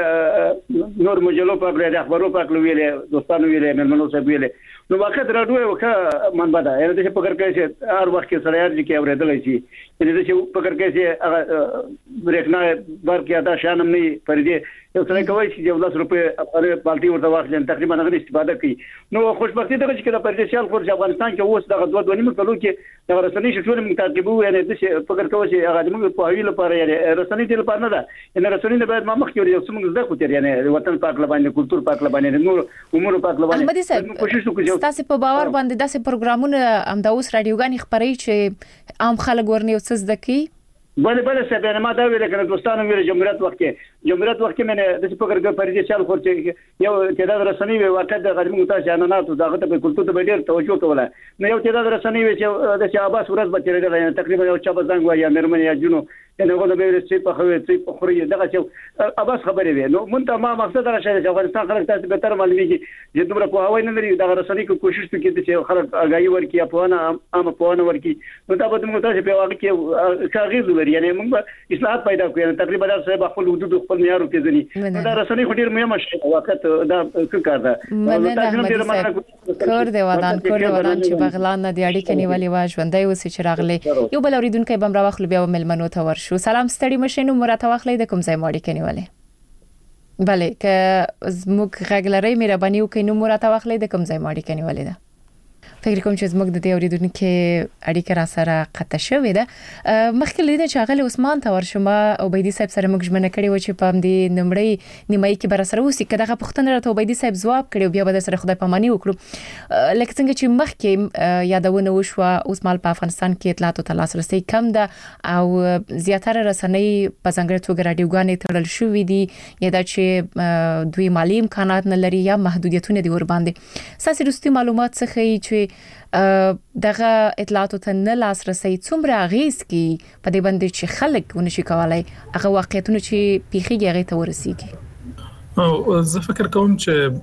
د نور مجلو په اړه د اخبارو په اړه ویلې، دوستانو ویلې، مېلمنو صاحب ویلې. نو واقعا راډیو یو ښه منبع ده. یعنی د فکر کوي چې هر وخت کې سره یاد کې اورېدل شي. یعنی د فکر کوي چې هغه برېښنا برکې ادا شانم نه پردي یو څه کوي چې یو لاس روپے په پالتي ورته واخلي تقریبا هغه استفاده کوي. نو خوشبختي دغه چې د پردیسیال خور افغانستان کې اوس دغه دوه دوه نیمه کلو کې د رسنۍ شټول موږ تعقیبو. یعنی د فکر کوي چې هغه موږ په ویلو لپاره یعنی رسنۍ د لپاره نه ده. یعنی رسنۍ باید ما مخکې یو څه موږ زده کوو. یعنی وطن پاک لبانې، کلچر پاک لبانې، نور امور پاک لبانې کوشش وکړو. تاسو په باور باندې داسې پروګرامونه هم د اوس رادیوګانې خبري چې عام خلک ورنه څه زده کوي؟ بله بله صاحب، یعنی ما دا ویل کنه دوستانو ویل جمهوریت وخت کې جمهوریت وخت کې مې د فکر کوي پردي سیال خور چې یو تعداد رسنۍ وي واقع د غریبو ته ځاناناتو دغه ته کلتور ته ډېر توجه کوله. نو یو تعداد رسنۍ وي چې د شعباس ورځ به تیرېدل، تقریبا یو چا به زنګ وایي یا مېرمن یا جنو یعنی هغه به چې په خوي چې په خوري دغه چې اباس خبرې وي. نو مونږ ما مقصد را شي چې افغانستان خلک تاسو به تر معلومیږي چې دومره په هواي نه لري. دغه رسنۍ کو کوشش وکړي چې خلک اگاهي ورکړي یا په نه عام په نه ورکړي. نو دا به موږ تاسو په واقع کې کاغذ لري. یعنی موږ اصلاحات پیدا کوي. تقریبا دا صاحب خپل حدود خپل معیار کې ځنی دا رسنۍ خو ډیر مهمه شي. واقع دا څه کار ده؟ کور دی ودان کور دی ودان چې بغلان نه دی اړیکې نیولې و ژوندۍ اوسې چې راغلي. یو بل اوریدونکو بم را واخلو بیا ملمنو ته ورشو. سلام ستړي مشه نو مراد واخلې د کوم ځای ماړي کې نیولې؟ بله که زموږ غږ لري مهرباني وکړئ نو مراد واخلې د کوم ځای ماړي کې نیولې ده؟ فکر کوم چې زموږ د دې اوریدونکو اړیکه را سره قطع شوې ده. مخکې لیدل چې هغه عثمان ته ورشمه او عبیدي صاحب سره موږ ژمنه کړې و چې په دې نمړې نیمایي کې بر سره وسی کده غو پښتنه راته عبیدي صاحب جواب کړو بیا به سره خدای پاماني وکړو. لکه څنګه چې مخکې یادونه وشو اوس مال په افغانستان کې اطلاعات او لاسرسي کم ده او زیاتره رسنۍ په څنګه توګه رادیوګانې تړل شوې دي یا دا چې دوی مالی امکانات نه لري یا محدودیتونه دي ور باندې. ساسي رستي معلومات څخه چې دغه اطلاعاتو ته نه لاسرسي څومره غیز کی په دې باندې چې خلک ونشي کولای هغه واقعیتونه چې پیخیږي هغه ته ورسیږي؟ او زه فکر کوم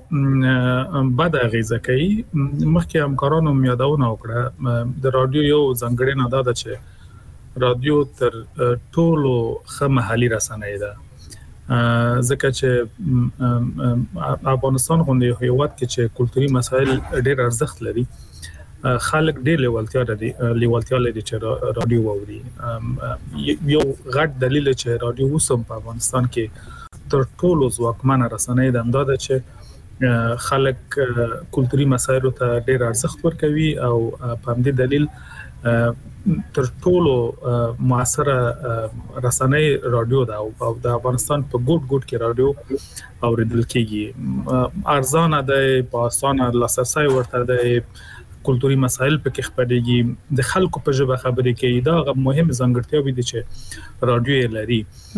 چې بعد غیزه کوي. مخکې همکارانو مې یادونه وکړه د رادیو یو ځانګړنه ده چې رادیو تر ټولو ښه محلي رسنۍ ده. ځکه چې افغانستان غونډه هیواد کې چې کلتوري مسایل ډېر ارزښت لري خلک ډېر لیوالتیا لري لیوالتیا لري چې رادیو واوري. یو غټ دلیل چې رادیو وسم په افغانستان کې تر ټولو ځواکمنه رسنۍ ده دا چې خلک کلتوري مسایل ته ډېر ارزښت ورکوي او په همدې دلیل تر ټولو موثره رسنۍ رادیو ده او د افغانستان په ګوټ ګوټ کې رادیو اوریدل کیږي. ارزانه ده، په اسانه لاسرسي ورته ده، کلتوري مسایل په کې خبرېږي، د خلکو په ژبه خبرې کوي. دا مهم ځانګړتیاوې دي چې رادیو لري.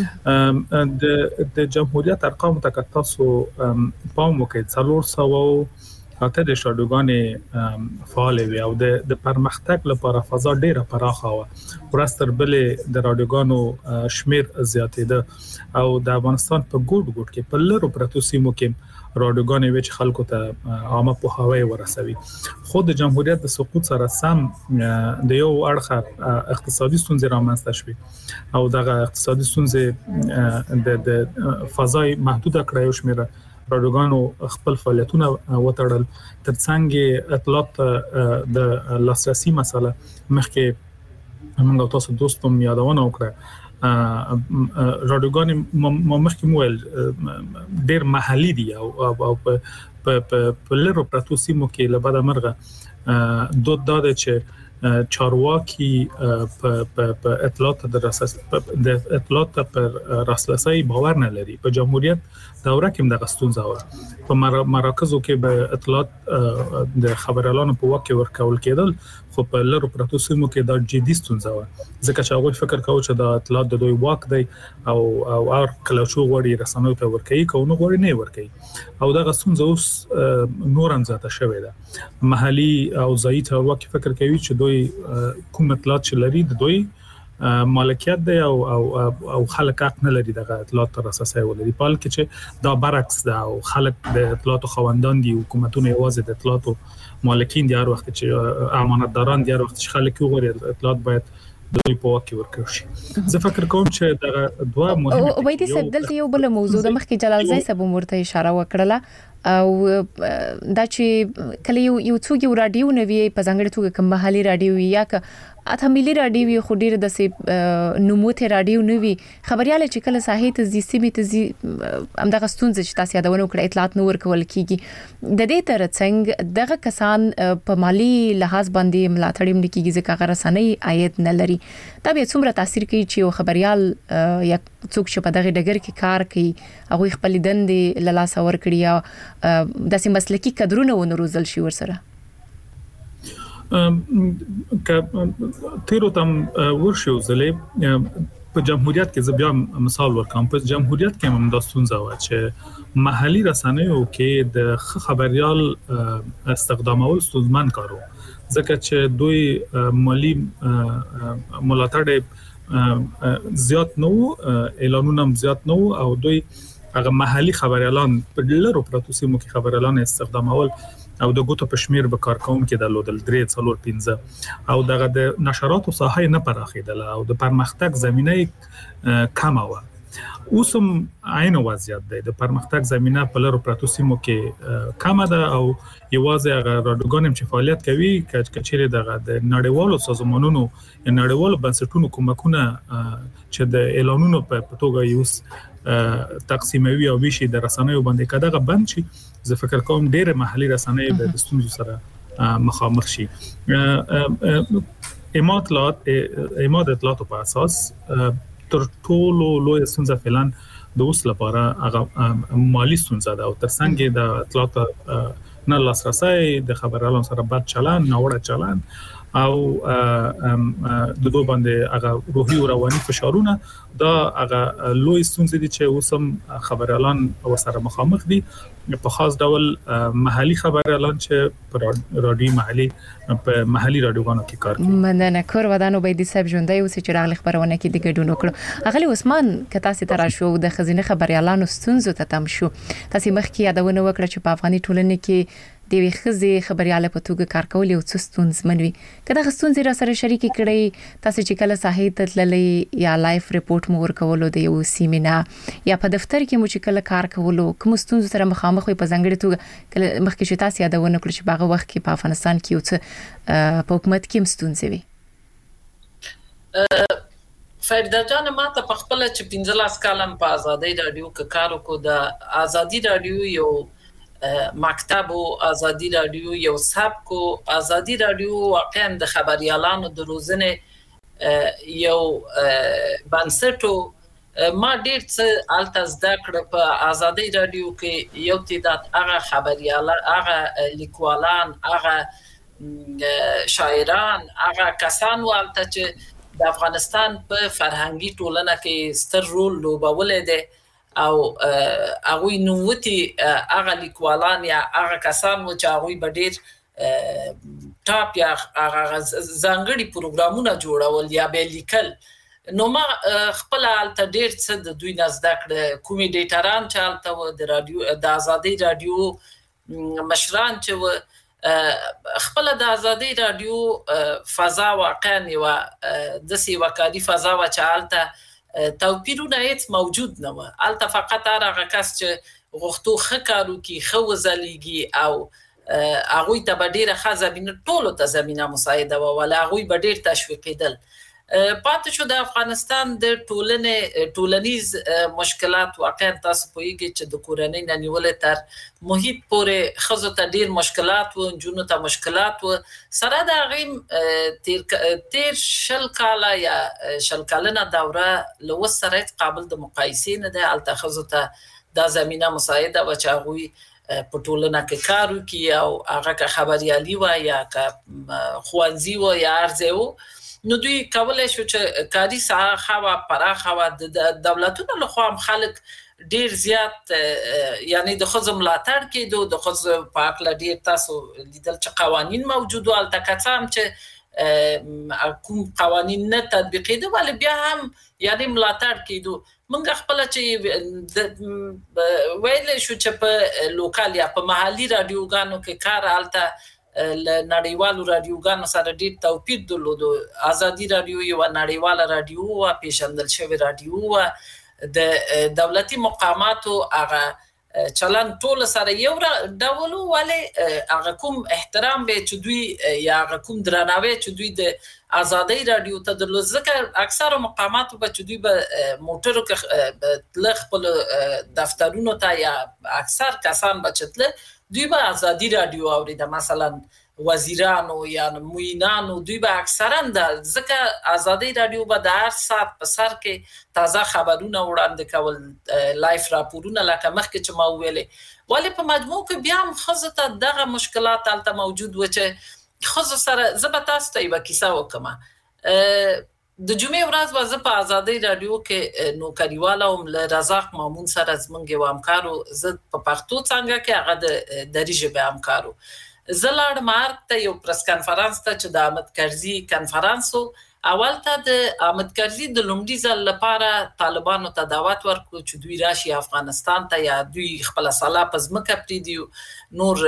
د د جمهوریت ارقام ته تاسو پام وکړئ څلور سوه اته د رادیوګانې فعال وي او د د پرمختګ لپاره فضا ډیره پراخه و. ورستر بلې د رادیوګانو شمیر زیاتېده او د افغانستان په ګوټ ګوټ کې په لرو پرتو سیمو کې رادیوګانې وچ خلکو ته عامه پوهاوی ورسوي. خو د جمهوریت د سقوط سره سم د یو اړخه اقتصادي ستونزې رامنځته شوې او دغه اقتصادي ستونزې د د فضای محدوده کړې او شمیره رادیوګانو خپل فعالیتونه وتړل. ترڅنګ اطلاعات د لاسرسي مسله مخکې موږ تاسو دوستم یادونه وکړه رادیوګانې مخکې مویل ډېر محلي دي او په په لرو پرتو سیمو کې له بده مرغه دود داده چې چارواکي په په اطلاعات د د اطلاعات پر راسلسي باور نه لري. په جمهوریت دوره کې دغه ستونزه و. په مراکزو کې به اطلاعات د خبريالانو په واکه ورکول کېدل خو په لرو پرتو سیمو کې دا جدي ستونزه و ځکه چې هغه فکر کاوه چې د اطلاعات د دوی واک دی او او هر کله چې غوړي رسنیو ته ورکړي کو نو غوړي نه ورکړي او دا ستونزه اوس نور هم زیاته شوې ده. محلي او ځایي چارواکي فکر کوي چې دوی کوم اطلاعات چې لري د دوی مالکیت دی او او او خلک حق نه لري دغه اطلاعات تر اساسه ولري. په حال کې چې دا برعکس ده او خلک د اطلاعات خوندان دي، حکومتونه یوازې د اطلاعات مالکین دي. هر وخت چې امانتداران دي، هر وخت چې خلک وګوري اطلاعات باید د دوی په واکه ورکړي شي. زه فکر کوم چې دغه دوه مهمه او وایي چې دلته یو بل موضوع د مخکې جلال زای صاحب مرته اشاره وکړه او دا چې کله یو یو څوک یو رادیو نوي په ځانګړي توګه کوم محلي رادیو یا که اته ملي رادیو خو ډیر د سي نموته رادیو نوي خبرياله چې کله ساحې ته زی سیمه ته زی امدغه ستونزې چې تاسو یادونه وکړه اطلاعات نور کول کیږي د دې ترڅنګ دغه کسان په مالی لحاظ باندې ملاتړ هم کیږي ځکه هغه رسنۍ عاید نه لري. دا به څومره تاثیر کوي چې یو خبريال یا څوک چې په دغه ډګر کې کار کوي هغه خپل دندې له لاس ور کړی یا د سیمه مسلکی کډرونه ونروزل شي ورسره. که تیرو تم ورشو زلې په جمهوریت کې زه بیا مثال ورکوم. په جمهوریت کې هم دا ستونزه و چې محلي رسنیو کې د خبريال استخدامول ستونزمن کارو ځکه چې دوی مالی ملاتړ زیات نو اعلانونه هم زیات نو او دوی هغه محلي خبريالان په لرو پرتو سیمو کې خبريالان استخدامول او د ګوتو په شمیر به کارکون کې د لودل درې څلور پنځه او دغه د نشراتو ساحه نه پراخیدل او د پرمختګ زمينه کمه و. اوسم عین وضعیت دی د پرمختګ زمينه په لرو پرتو سیمو کې کمه ده او یوازې هغه رادیوګان چې فعالیت کوي کچېره دغه د نړیوالو سازمانونو یا نړیوالو بنسټونو کومکونه چې د اعلانونو په توګه یوس تقسیموي او ویشي د رسنیو باندې کداغه بند شي. زه فکر کوم ډېر محلي رسنۍ به د ستونزو سره مخامخ شي. اماطلات اماد اطلاعات په اساس تر ټولو لوی ستونزه فعلا د اوس لپاره هغه مالی ستونزه ده او ترڅنګ د اطلاعات نه لاسرسي د خبريالانو سره بد چلن نه وړه چلن او د دوه باندې هغه روحي او رواني فشارونه دا هغه لوی ستونزې دي چې اوسم خبريالان او سره مخامخ دي په خاص ډول محلي خبريالان چې په رادیو محلي په محلي رادیوګانو کې کار کوي. مننه کور ودانو بيدي صاحب ژوندۍ اوس چې راغلي خبرونه کې د ګډون وکړو. اغلی عثمان کته سي تر شو د خزینه خبريالانو ستونزو ته تم شو. تاسو مخکې یادونه وکړه چې په افغاني ټولنې کې د وی خزي خبرياله په توګه کار کول یو څه ستونزمن وي. کله ستونزې را سره شریک کړي تاسو چې کله ساحې ته تللې یا لایف ریپورت مو ورکولو د یو سیمینا یا په دفتر کې مو چې کله کار کولو کوم ستونزې سره مخامخ وي په ځانګړي توګه کله مخکې چې تاسو یادونه کړل چې باغه وخت کې په افغانستان کې یو څه په حکومت کې هم ستونزې وي. فردا جان ما ته په خپل چې پنځه کالم په آزادۍ رادیو کې کار وکړ. د آزادۍ رادیو یو مکتب او آزادۍ رادیو یو سبک او آزادۍ رادیو واقعا د خبريالانو د روزنه یو بنسټو ما ډیر څه الته زده کړ. په آزادۍ رادیو کې یو تعداد هغه خبريالان هغه لیکوالان هغه شاعران هغه کسان والته چې د افغانستان په فرهنګي ټولنه کې ستر رول لوبولې ده او هغه نووتي هغه لیکوالان یا هغه کسان و چې هغه به ډیر ټاپ یا هغه ځانګړي پروګرامونه جوړول یا به لیکل. نو ما خپل الته ډیر څه د دوی نزد کړ. کومیډیټران چې الته د رادیو د آزادۍ رادیو مشران چې خپل د آزادۍ رادیو فضا واقعا یو د سی وکالي فضا و چې الته توپیرونه هیڅ موجود نه و. الته فقط هغه کس چې غوښتو خکارو کې خو زلیږي او هغه ته ډیره خزبینه ټولو ته زمينه مساعده و ولا هغه به ډیر تشویقیدل. پاتې شو د افغانستان د ټولنې ټولنیز مشکلات واقعا تاسو پوهیږئ چې د کورنۍ نه نیولې تر محیط پورې خزو ته ډیر مشکلات و جنونو ته مشکلات و سره د غیم تیر تیر شل کاله یا شل کالنه دوره له سره قابل د مقایسې نه ده. الته خزو ته د زمينه مساعده و چې هغه په ټولنه کې کار وکي او هغه خبريالي و یا خوانزي و یا ارزو. نو دوی کولای شو چې کاری ساحه خوا پراخه و د دولتونو له خوا خلک ډیر زیات یعنی د خزم ملاتړ کېدو د خز په اړه ډیر تاسو لیدل چې قوانين موجود او التکاتم چې کوم قوانين نه تطبیقېدو ول بیا هم یعنی ملاتړ کېدو. موږ خپل چې ویل شو چې په لوکال یا په محلي رادیوګانو کې کار الته ل نړیوالو رادیوګانو سره ډیر توپیر درلود. آزادۍ رادیو یو نړیواله رادیو او پیشندل شوی رادیو او د دولتي مقاماتو هغه چلن ټول سره یو ډول ولی هغه کوم احترام به چې دوی یا هغه کوم درناوی چې دوی د آزادۍ رادیو ته درلود. ځکه اکثر مقاماتو به چې دوی به موټرو کې تل خپل دفترونو ته یا اکثر کسان بچتل دوی به آزادۍ رادیو اوریده. مثلا وزیرانو یا موینانو دوی به اکثرا د ځکه آزادۍ رادیو به د هر ساعت په سر کې تازه خبرونه وړاندې کول لایف راپورونه لکه مخکې چې ما ویلې. ولی په مجموع کې بیا هم خزه ته دغه مشکلات الته موجود و چې خزه سره زه به تاسو ته یو کیسه وکم. د جمعې ورځ به زه په آزادۍ رادیو کې نوکریواله هم له رزاق مامون سره زمونږ یو همکارو زه په پښتو څنګه کې هغه د دري ژبې همکارو زه لاړم ارګ ته یو پریس کانفرنس ته چې د احمد کرزي کانفرنس اول ته د احمد کرزي د لومړي ځل لپاره طالبانو ته دعوت ورکړو چې دوی راشي افغانستان ته یا دوی خپل سلا په ځمکه پریدي نور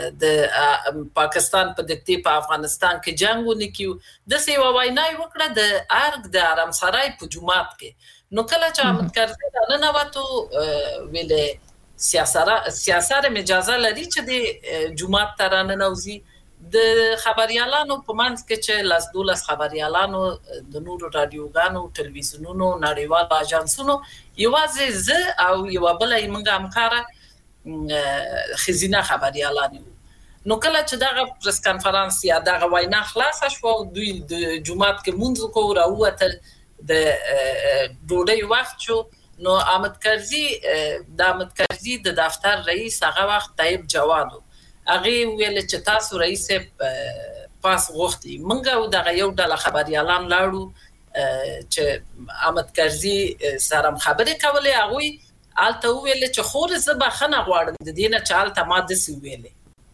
د پاکستان په دکتي په افغانستان کې جنگ ونکیو. د سیوا وینای وکړه د ارګ د آرامسرای په جمعات کې. نو کله چې احمد کرزي نه نواتو ویلې سیاست سیاست اجازه لري چې د جمعات ترانه نوزي د خبريالانو په منځ کې چې لاس دولس خبريالانو د نورو رادیوګانو ټلویزیونونو نړیوال اژانسونو یوازې زه او یو بل ایمنګ همکار خزینه خبريالانو. نو کله چې دغه پریس کانفرنس یا دغه وینا خلاص شو دوی د جمعات کې مونږ کو راوته د ډوډۍ وخت شو. نو احمد کرزي د احمد کرزي د دفتر رئیس هغه وخت طيب جوادو هغه ویل چې تاسو رئیس پاس غوښتي منګه دغه یو ډله خبريالان لاړو چې احمد کرزي سره خبرې کولې هغه الته ویل چې خور زه بخنه غواړم د دینه چالت ما د سی ویلې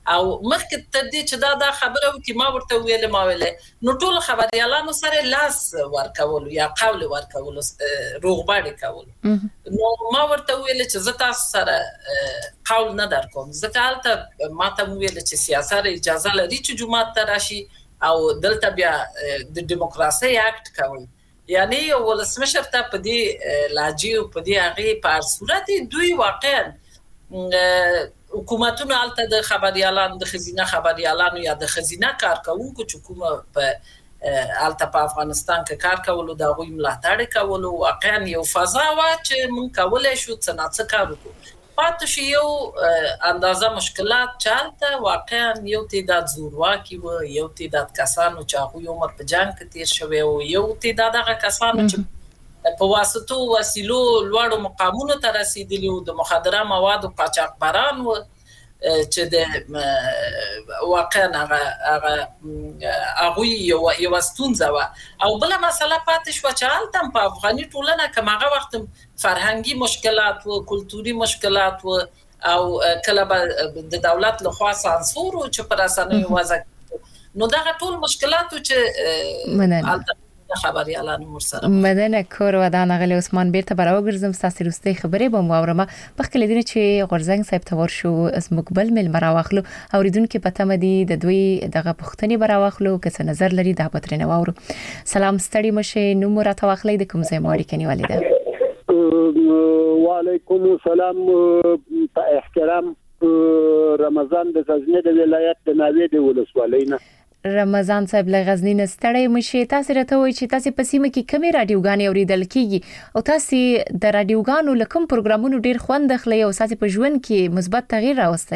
او مخکې تر دې چې دا دا خبره وکي ما ورته ویل ما ویل نو ټول خبريالانو سره لاس ورکول یا قول ورکول روغبړې کول نو ما ورته ویل چې زه تاسو سره قول نه درکوم ځکه حالته ما ته ویل چې سیاست اجازه لري چې جماعت ته راشي او دلته بیا د دیموکراسي اکټ کوي یعنی ولسمشر ته په دې لاجی او په دې هغه په صورت دوی واقعا حکومتونو الته د خبريالانو د خزینه خبريالانو یا د خزینه کارکونکو چې کومه په الته په افغانستان کې کار کولو دا غوي ملاتړ کولو واقعا یو فضا وا چې مونږ کولای شو څنګه کار وکړو پاتې شي یو اندازه مشکلات چالته واقعا یو تعداد زورواکي و یو تعداد کسانو چې هغه عمر په جنگ کې تیر شوی او یو تعداد هغه کسانو چې په واسطو وسیلو لوړو مقامونو ته رسیدلی او د مخدره موادو قاچاقبران و چې د واقعا هغه هغه یو یو ستونزه و او بل مسله پاتې شو چې حالت په افغاني ټولنه کې هغه وخت فرهنګي مشکلات او کلتوري مشکلات و او کله د دولت له خوا سانسور او چې پر اسانه وځي نو دا ټول مشکلات چې خبريالانو مرسره مدنه کور ودان غلی عثمان بیرته براوګرزم تاسو روستي خبرې به مو په خپل دین چې غورزنګ صاحب تور شو اس مقبل مل مراوخلو اوریدونکو په تمه دي د دوی دغه پښتني براوخلو که څه نظر لري دا پترنه واورو سلام ستړي مشه نو مرته واخلې د کوم ځای موري کني والده وعلیکم السلام په احترام رمضان د غزنی د ولایت د ناوې د ولسوالینا رمضان صاحب له غزنی نه ستړی مشه تاسو راته وایي چې تاسو په سیمه کې کومې رادیوګانې اوریدل کیږي او تاسو د رادیوګانو لکم پروګرامونو ډیر خوند خلې او تاسو په ژوند کې مثبت تغییر راوستي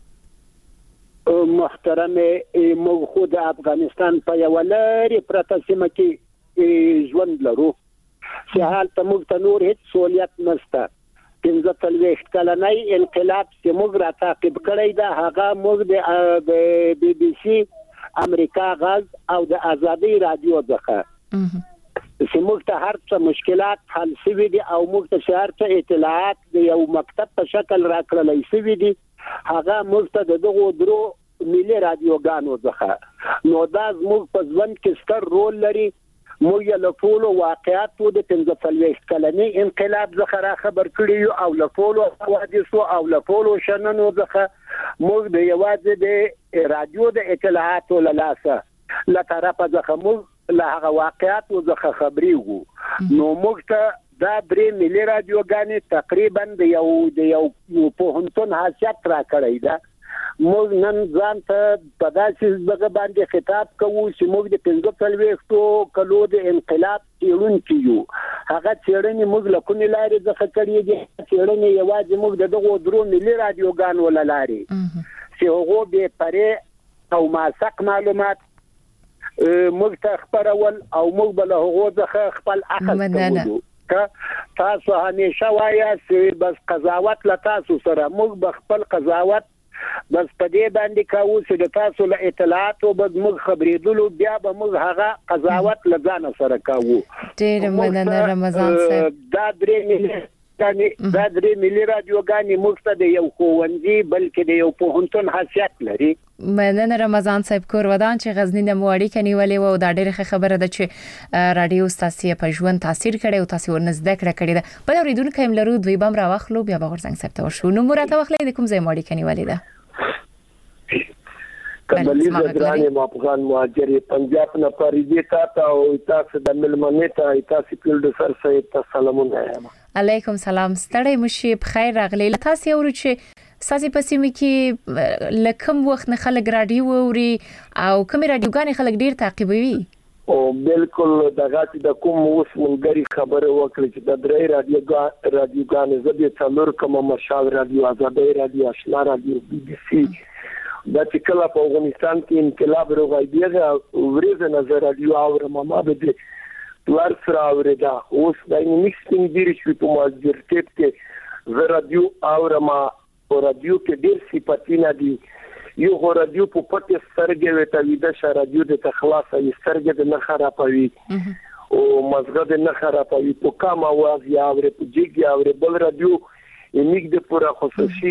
محترم موږ خو د افغانستان په یو لري پرته سیمه کې ژوند لرو چې حالت موږ ته نور هیڅ سہولیت نشته پنځه څلوېښت کلنۍ انقلاب چې موږ را تعقیب کړی دا هغه موږ د بي بي سي امریکا غاز او د ازادي رادیو ځخه چې موږ ته هر څه مشکلات حل شوي دي او موږ ته هر څه اطلاعات د یو مکتب په شکل راکړل شوي دي هغه موږ ته دغه درو ملي رادیوګانو ځخه نو دا موږ په ژوند کې ستر رول لري موږ له ټولو واقعاتو د پنځه څلوېښت کلنۍ انقلاب څخه را خبر کړی او له ټولو حوادثو او له ټولو شننو څخه موږ د یوازې د رادیو د اطلاعاتو له لاسه له طرفه څخه موږ له هغه واقعاتو څخه خبري وو نو موږ ته دا درې ملي رادیوګانې تقریبا د یو د یو پوهنتون حیثیت را کړی دا موږ نن ځان ته په داسې ځای باندې خطاب کوو چې موږ د پنځه څلوېښتو کلو د انقلاب څېړونکي یو هغه څېړنې موږ له کومې لارې څخه کړې دي څېړنې یوازې موږ د دغو درو ملي رادیوګانو له لارې چې هغو بې پرې او ماسق معلومات موږ ته خپرول او موږ به له هغو څخه خپل عقل کوو تاسو همیشه وایاست بس قضاوت له تاسو سره موږ به خپل قضاوت بس په دې باندې کاوه چې د تاسو له اطلاعات او بد موږ خبرېدلو بیا به موږ هغه قضاوت له ځان سره کاوه ډېر مننه رمضان صاحب دا درې ملي دا درې ملي رادیوګانې موږ ته د یو ښوونځي بلکې د یو پوهنتون حیثیت لري مننه رمضان صاحب کور ودان چې غزنی نه مو اړیکه نیولې و او دا ډېره خبره ده چې رادیو تاسو په ژوند تاثیر کړي او تاسو ورنږدې کړه کړی ده بل اوریدونکو هم لرو دوی بم راوخلو بیا به ورزنګ صاحب ته ورشو نو مرته وخلې د کوم ځای مو اړیکه نیولې ده کمبلیز ګرانی افغان مهاجر پنجاب نه پریږي تا او تاسو د ملمنې ته تاسو فیلډ سر صاحب ته سلامونه یم علیکم سلام ستړی مشي بخیر راغلی تاسو ورو چې ساسي پسیمه کې لکم وخت نه خلک رادیو اوري او کوم رادیوګان خلک ډیر تعقیبوي او بالکل دغه چې د کوم اوس مونږی خبره وکړي چې د درې رادیو رادیوګان زبې څلور کوم مشال رادیو آزادي رادیو آشنا رادیو بي بي سي دا چې کله په افغانستان کې انقلاب راغی ورځ نظر رادیو اور ماما به ور سره اورېدا اوس د میکسینګ ډیر شو په ماجرټیپ کې زه رادیو اور ما په رادیو کې ډیر صفاتونه دي یو غو رادیو په پټه سرګې وته ویده ش رادیو د تخلاص ای سرګې د نه خرابوي او مزګه د نه خرابوي په کوم आवाज یا اور په جګ یا اور بل رادیو یې د پورا خصوصي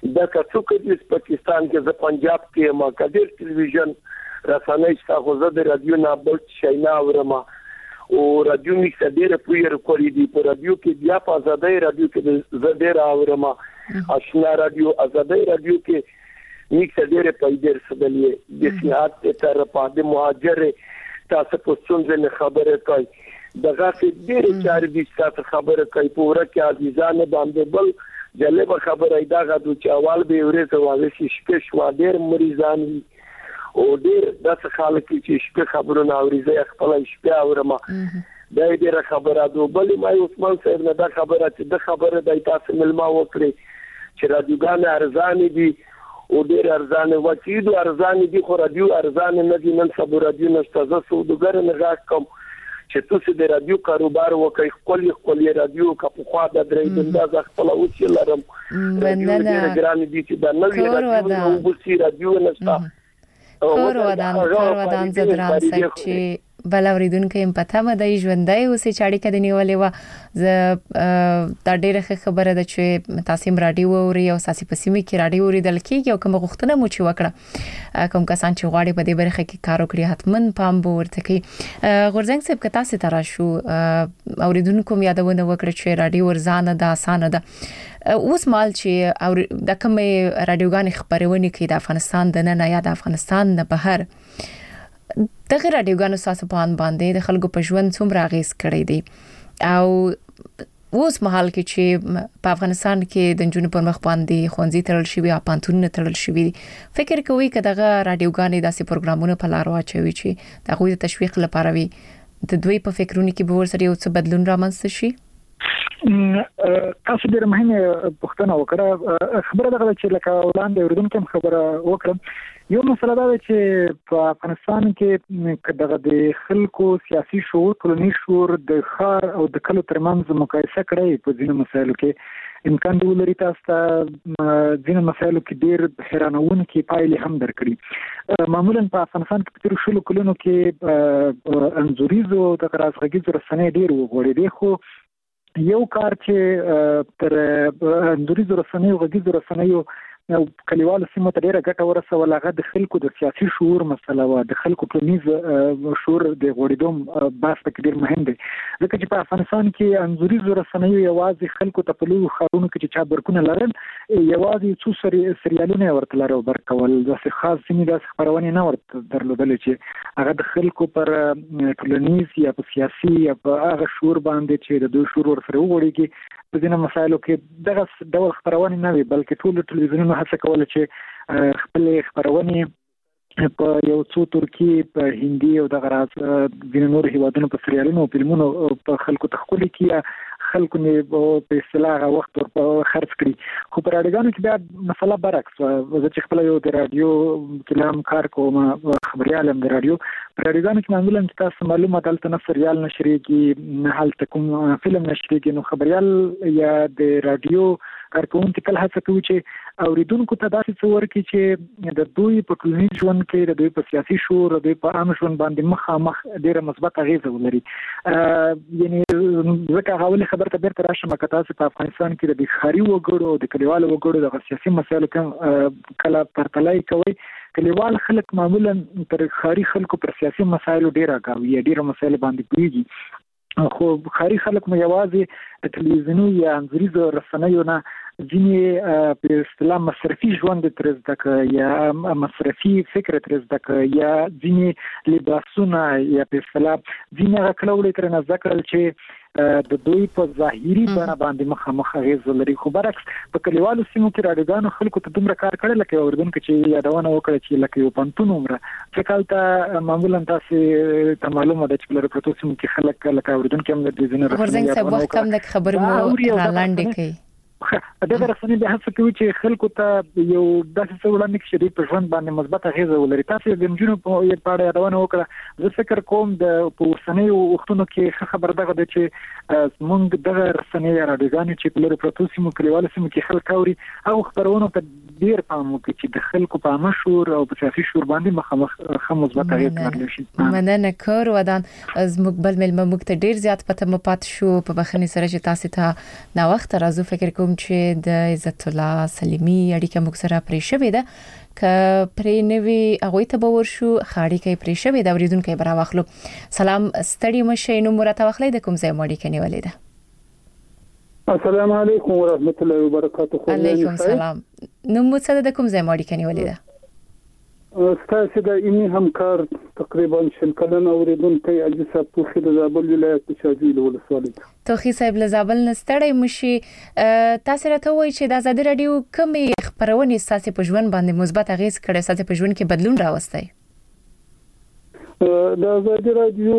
د کڅوک د پاکستان کې د پنجاب کې ما کډیر ټلویزیون رسنۍ څخه زه د رادیو نه بل شي نه اورم او رادیو میکس ډیره پویر کولی دی په رادیو کې بیا په آزادۍ رادیو کې زه ډیره اورم آشنا رادیو آزادۍ رادیو کې میکس ډیره پیډر سدلې د سیاحت تر په مهاجر تاسو په څنګه خبره کوي دغه ډیره چارې د تاسو خبره کوي پوره کې عزیزانه باندې بل جلب خبره ایدا غو چې اول به ورته واغې شپه شو ډیر مریضان او ډیر د خلک چې شپه خبرونه اوري خپل شپه اورم دا ډیره خبره ده بل ما عثمان صاحب نه دا خبره چې د خبره د تاسو ملما وکړي چې رادیوګان ارزان دي او ډیر ارزان وکیدو ارزان دي خو رادیو ارزان نه دي نن سبا رادیو نشته زه سودګر نه غاښ کوم چې تاسو د رادیو کاروبار وکړئ خپل خپل رادیو کا په خوا د درې دنده خپل اوسې لرم مننه ګران دي چې دا نوې رادیو او بوسي رادیو نشته کور ودان کور ودان زدران صاحب چې بل اوریدونکو هم پته مده ژوندۍ اوسې چاړي کده نیولې و ز دا ډېره خبره ده چې تاسو رادیو اوري او ساسي پسیمه کې رادیو اوریدل کیږي او کوم غوښتنه مو چې وکړه کوم کسان چې غواړي په دې برخه کې کار وکړي حتمن پام به ورته کوي غورځنګ صاحب کته سي ترا شو اوریدونکو مې یادونه وکړه چې رادیو ورزانه ده اسانه ده اوس مال چې او د کوم رادیوګان خبرونه کوي د افغانستان د نه یا د افغانستان نه بهر دغه رادیوګانو ساسو په ان باندې د خلکو په ژوند څومره اغیز کړی دی او اوس مهال کې چې په افغانستان کې د جنونو پر مخ باندې خوندې تړل شوی او پانتون تړل شوی فکر کوي چې دغه رادیوګانې داسې پروګرامونه په لار واچوي چې دغه د تشویق لپاره وي د دوی په فکرونو کې به ورسره یو څه بدلون رامنځته شي تاسو ډېر مهمه پوښتنه وکړه خبره ده چې لکه وړاندې اوریدونکو خبره وکړه یو مسله ده چې په افغانستان کې دغه د خلکو سیاسي شعور ټولنیز شعور د خار او د کلو ترمنځ مقایسه کړي په ځینو مسایلو کې امکان دی ولري تاسو ته ځینو مسایلو کې ډېر حیرانونکي پایلې هم درکړي معمولا په افغانستان کې په تیر شلو کلونو کې انځوریزو د رازغږیزو رسنۍ ډېر وغوړېدې خو یو کار چې تر انځوریزو رسنۍ او غږیزو رسنیو کلیوالو سیمو ته ډیره ګټه ورسوله هغه د خلکو د سیاسي شعور مسله و د خلکو ټولنیز شعور د غوړېدو بحث پکې ډیر مهم دی ځکه چې په افغانستان کې انځوریزو رسنیو یوازې خلکو ته په لویو ښارونو کې چې چا برکونه لرل یوازې څو سریالونه ورته لرل ورکول داسې خاص ځینې داسې خپرونې نه ورته درلودلې چې هغه د خلکو پر ټولنیز یا په سیاسي یا په هغه شعور باندې چې د دوی شعور ورسره وغوړېږي په ځینو مسایلو کې دغه ډول خپرونې نه وي بلکې ټول ټلویزیونونه هڅه کوله چې خپل خبرونه په یو څو ترکی په هندي او دغه راز د نور هیوادونو په سریالونو او فلمونو په خلکو تخولي کې خلکو نه په اصطلاح وخت ور خرڅ کړي خو په رادیوګانو کې بیا مسله برعکس زه چې خپل یو د رادیو کلام کار کوم خبريالم د رادیو په رادیوګانو کې معمولا تاسو معلومات دلته نه سریال نشریږي نه حالت کوم فلم نشریږي نو خبريال یا د رادیو کارکونکو کله هڅه کوي چې اوریدونکو ته داسې څه ورکړي چې د دوی په ټولنیز ژوند کې د دوی په سیاسي شعور د دوی په عام ژوند باندې مخامخ ډیره مثبت اغیزه ولري یعنی ځکه هغه خبر ته بیرته راشم که تاسو په افغانستان کې د بخاري وګړو د کلیوالو وګړو د سیاسي مسایلو کله پرتلای کوي کلیوال خلک معمولا تر خاري خلکو پر سیاسي مسایلو ډیره کوي ډیره مسایل باندې پیږي خو خاري خلک مو یوازې د تلویزیونو یا انځوریزو رسنیو نه ځینې په اصطلاح مصرفي ژوند تر زده یا مصرفي فکر تر زده یا ځینې لباسونه یا په اصطلاح ځینې غکړولې تر نه ذکر چې د دوی په ظاهري بڼه باندې مخامخ اغیز لري خو برعکس په کلیوالو سیمو کې رادیوګانو خلکو ته دومره کار کړی لکه اوریدونکو چې یادونه وکړه چې لکه یو پنتون عمره ځکه ته معمولا تاسو ته معلومه ده چې په پروتو سیمو کې خلک لکه اوریدونکو هم د ځینې ورځنګ څه وخت کم د خبر مو را لاندې کوي دغه رسنۍ به هڅه کوي چې خلکو ته یو داسې څه وړاندې کړي چې په ژوند باندې مثبت اغیزه ولري تاسو د جنونو په اړه یادونه وکړه زه فکر کوم د اوسنیو وختونو کې خبر دغه د چې موږ دغه رسنۍ رادیوګانې چې په لري پروتو سیمو کلیوالو سیمو کې خلک اوري او خبرونه ته ډیر پام وکړي چې د خلکو په مشهور او په سیاسي شور باندې مخامخ خه مثبت اغیزه لري شي مننه کور ودان از مقبل مل ممکت ډیر زیات پته مپات شو په بخنی سره چې تاسو ته نا وخت راځو فکر کوم کوم چې د عزت الله سلیمی اړیکه موږ سره پرې شوې ده ک پرې نوې هغه ته باور شو خاړي کې پرې شوې ده اوریدونکو برا واخلو. سلام ستړي مشه نو مرته واخلې د کوم ځای ماډي کې نیولې ده. السلام علیکم ورحمت الله وبرکاته. علیکم السلام. نو مو څه د کوم ځای ماډي کې نیولې ده؟ ستاسو د ایمي همکار تقریبا شل کلن اوریدونکو اجي صاحب په د زابل ولایت شاجوی ولسوالۍ. توخی صاحب له زابل نستړی مشي تاسو راته وایي چې د آزادي رادیو کومې خبرونه ساسي په ژوند باندې مثبت اغیز کړي ساسي په ژوند کې بدلون راوستي؟ د آزادي رادیو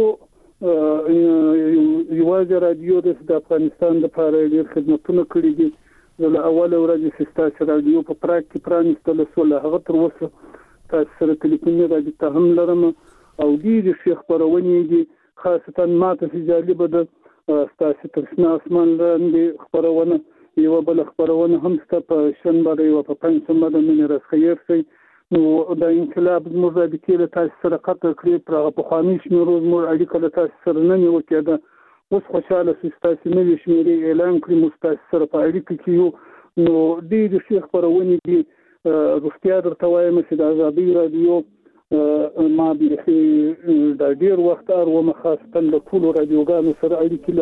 یوازې رادیو د افغانستان د لپاره ډېر خدمتونه کړي دي. له اوله ورځې چې تاسو رادیو په پراک کې پرانیستل سول هغه تر اوسه تاسو سره ټلیفوني رابطه هم لرم او دې شیخ خبرونه دي خاصتا ماته چې جالب ده تاسو تر شنه اسمان لاندې خبرونه یو بل خبرونه هم ست په شنبه او په پنځمه د من رسخیر سي نو د انقلاب زموږ د کېله تاسو سره قطع کړی پر په خاموش مې روز مور اړیکه له تاسو سره نه نیو کېده. اوس خوشاله سو تاسو نوې شمیرې اعلان کړی مستاسو سره په اړیکه کې یو نو دې شیخ خبرونه دي روغتیا درته وایم چې د آزادي رادیو ما به د ډیر وخت ارو مخاصه د ټولو رادیوګانو سره اړیکې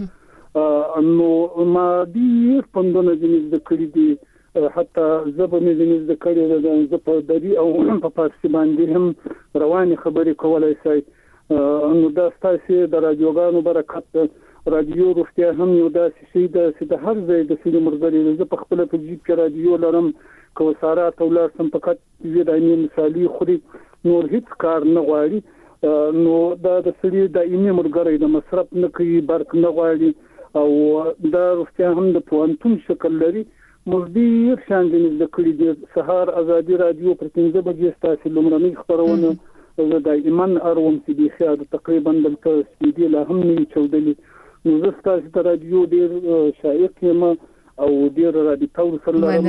لرم نو ما ډیر پندونه د کړي دي حتی زبر مې د کړي د زپر دري او په فارسی باندې هم رواني خبرې کولای شي. نو دا ستاسو د رادیوګانو برکت رادیو روغتیا هم یو داسې شي د هر ځای د سیمه مرګري د په خپل په جیب کې رادیو لرم کو سارا تولار سم فقط دې دایمي مثالي خوري نور هیڅ کار نه غواړي نو دا د سړي دایمي مرګري د مصرف نه کوي برک نه غواړي او دا روغتیا هم د پوانتون شکل لري. مزدیر شان دې د کړي د سهار آزادي رادیو پر پنځه بجې ستاسو لومړنۍ خبرونه زه د ایمان اروم چې د خیال تقریبا د تسویدي له هم نه چودلي نو زه ستاسو د رادیو ډیر شایق یم او ډیر رادیو سره لرم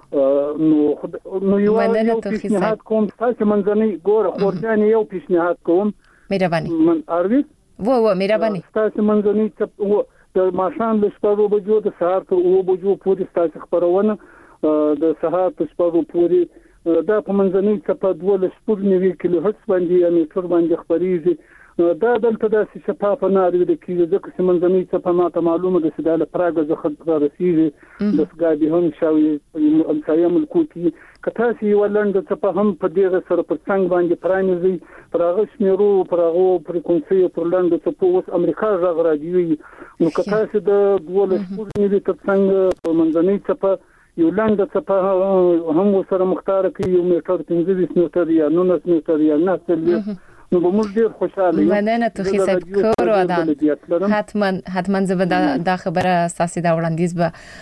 نو نو یو یو پیشنهاد کوم تاسو منځنی ګوره خورجان یو پیشنهاد کوم مهرباني من اروي وو وو مهرباني تاسو منځنی چې د ماشان له شپږو بجو د سهار تر اوه بجو پورې تاسو خبرونه د سهار تر شپږو پورې دا په منځنی چې په دوه شپږ نیوي کیلو هرتز باندې یعنی تر باندې خبريږي دا دلته د شفافه ناري د کیږي ځکه چې منځنی چې په ماته معلومه ده چې د پراګه ځخه رسیږي د سګابي هم شاوي امسایم الکوتی کته چې ولند چې په هم په دې سره پر څنګه باندې پرانیزي پراغه شمیرو پراغه فریکونسي پر لاند چې په اوس امریکا غږ رادیوي نو کته چې د دوه شپږ نیوي تر څنګه په منځنی چې په یو لاند چې په هم سره مختار کوي یو میټر پنځه میټر یا نو میټر یا نه نو به موږ ډیر خوشاله یو. مننه توخی صاحب کور ودان حتما حتما زبدا دا خبره اساسي دا وړاندیز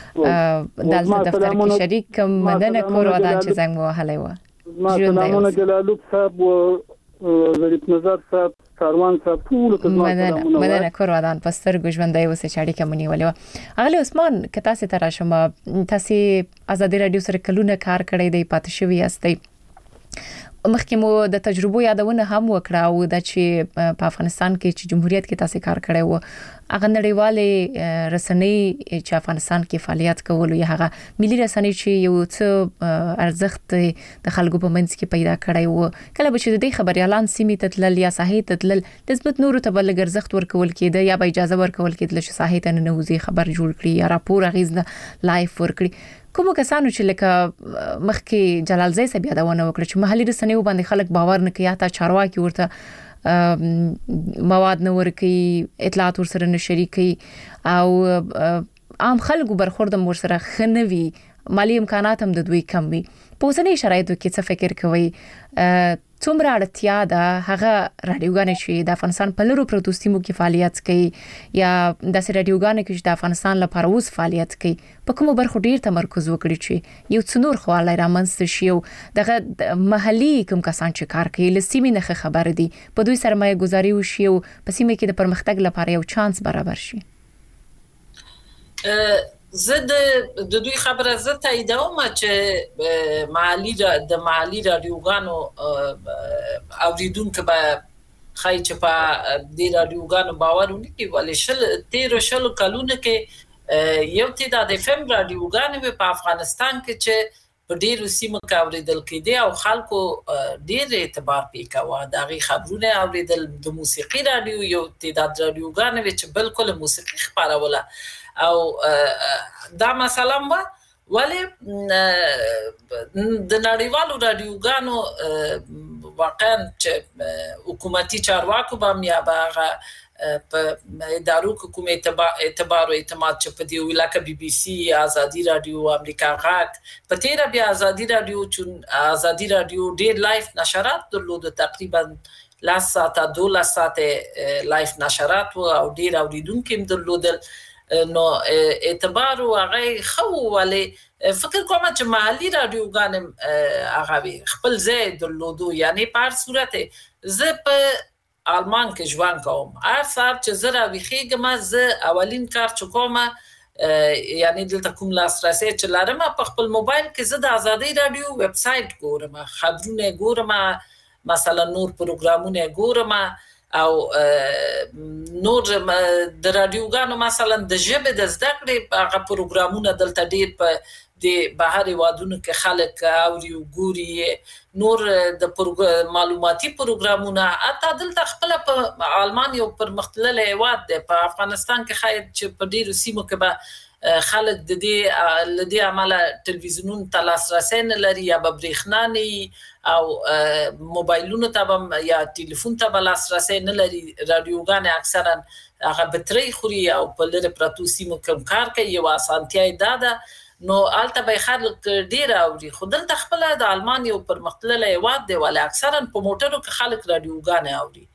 به دلته دفتر کې شریک کوم. مننه کور ودان چې زنګ مو هلای و. سلامونه جلالوب صاحب او ظریف نظر صاحب کاروان صاحب ټول ته مننه مننه کور ودان پستر ګژوندای وسه چاړي کومنی ولې اغلی عثمان کته سي تر شمه تاسو آزادي رادیو سره کلونه کار کړی دی پات شوی استي مخکې مو د تجربو یادونه هم وکړه او د چې په افغانستان کې چې جمهوریت کې تاسو کار کړی وو هغه نړیوالې رسنۍ چې افغانستان کې فعالیت کول یا هغه ملي رسنۍ چې یو څه ارزښت د خلکو په منځ کې پیدا کړی وو کله به چې د خبري اعلان سیمې ته تلل یا ساحې ته تلل نسبت نور ته بل ارزښت ورکول کېده یا به اجازه ورکول کېده چې ساحې ته نه نوځي خبر جوړ کړي یا راپور اغیزنه لایف ورکړي. کومه کسانو چې لکه مخکې جلال زئی صاحب یادونه وکړه چې محلي رسنیو باندې خلک باور نه کوي حتی چارواکي ورته مواد نه ورکي اطلاعات ورسره نه شریکي او عام خلکو برخورد مور سره خنوي مالی امکانات هم د دوی کم وي. په اوسنۍ شرایطو کې څه فکر کوي څومره اړتیا ده هغه رادیوګانې چې د افغانستان په لورو پروتو سیمو کې فعالیت کوي یا د رادیوګانې کې چې د افغانستان لپاره اوس فعالیت کوي په کومو برخو ډیر تمرکز وکړي چې یو څنور خواله رامنځته شي او دغه محلي کوم کسان چې کار کوي لسیمې نه خبر دي په دوی سرمایه گذاري وشي او په سیمه کې د پرمختګ لپاره یو چانس برابر شي. زه د دوی خبره زه تاییدوم چې معالی د معالی رادیوګانو اوریدونکو به خای چې په د رادیوګانو باور ونکړي ولې شل تیر شل کلونه کې یو تعداد اف ام رادیوګانې په افغانستان کې چې په ډیرو سیمو کې اوریدل کېدي او خلکو ډیر اعتبار پې کاوه دغه خبرونه اوریدل د موسیقي رادیو یو تعداد رادیوګانې چې بالکل موسیقي خبروله او دا مثلا ولی د نړیوالو رادیوګانو واقعا چې حکومتي چارواکو به یا به په ادارو کوم اعتبار او اعتماد چې په دی ویلاکه بي بي سي ازادي رادیو امریکا غاک په تیر بیا ازادي رادیو چون ازادي رادیو ډیر لایف نشرات درلود تقریبا لاس ساعته دوه ساعته لایف نشرات او ډیر اوریدونکو هم درلودل نو اعتبار او هغه خو ولی فکر کوم چې محلي رادیوګان هغه خپل ځای درلودو یعنی په هر صورت زه په آلمان کې ژوند کوم هر ساعت چې زه راویښېږم زه اولین کار چې کوم یعنی دلته کوم لاسرسی چې لرم په خپل موبایل کې زه د ازادي رادیو ویب سایټ ګورم خبرونه ګورم مثلا نور پروګرامونه ګورم او نور د رادیوګانو مثلا د ژبې د زده کړې هغه پروګرامونه دلته ډېر په د بهر وادونو کې خلک اوري او ګوري نور د معلوماتي پروګرامونه اته دلته خپل په آلمان یو پرمختللې هیواد دی په افغانستان کې خاید چې په ډیرو سیمو کې به خلک د دې لدی عمله ټلویزیونونو ته لاسرسی نه لري یا به برېښنا نه او موبایلونو ته یا ټلیفون ته لاسرسی نه لري رادیوګانې اکثرا هغه بټري خوري او په لري پراتو سیمو کې کار کوي یو اسانتیا ده نو آلته به خلک ډیر اوري خو دلته خپل د آلمان یو پرمختللې هیواد دی ولې اکثرا په موټرو کې خلک رادیوګانې اوري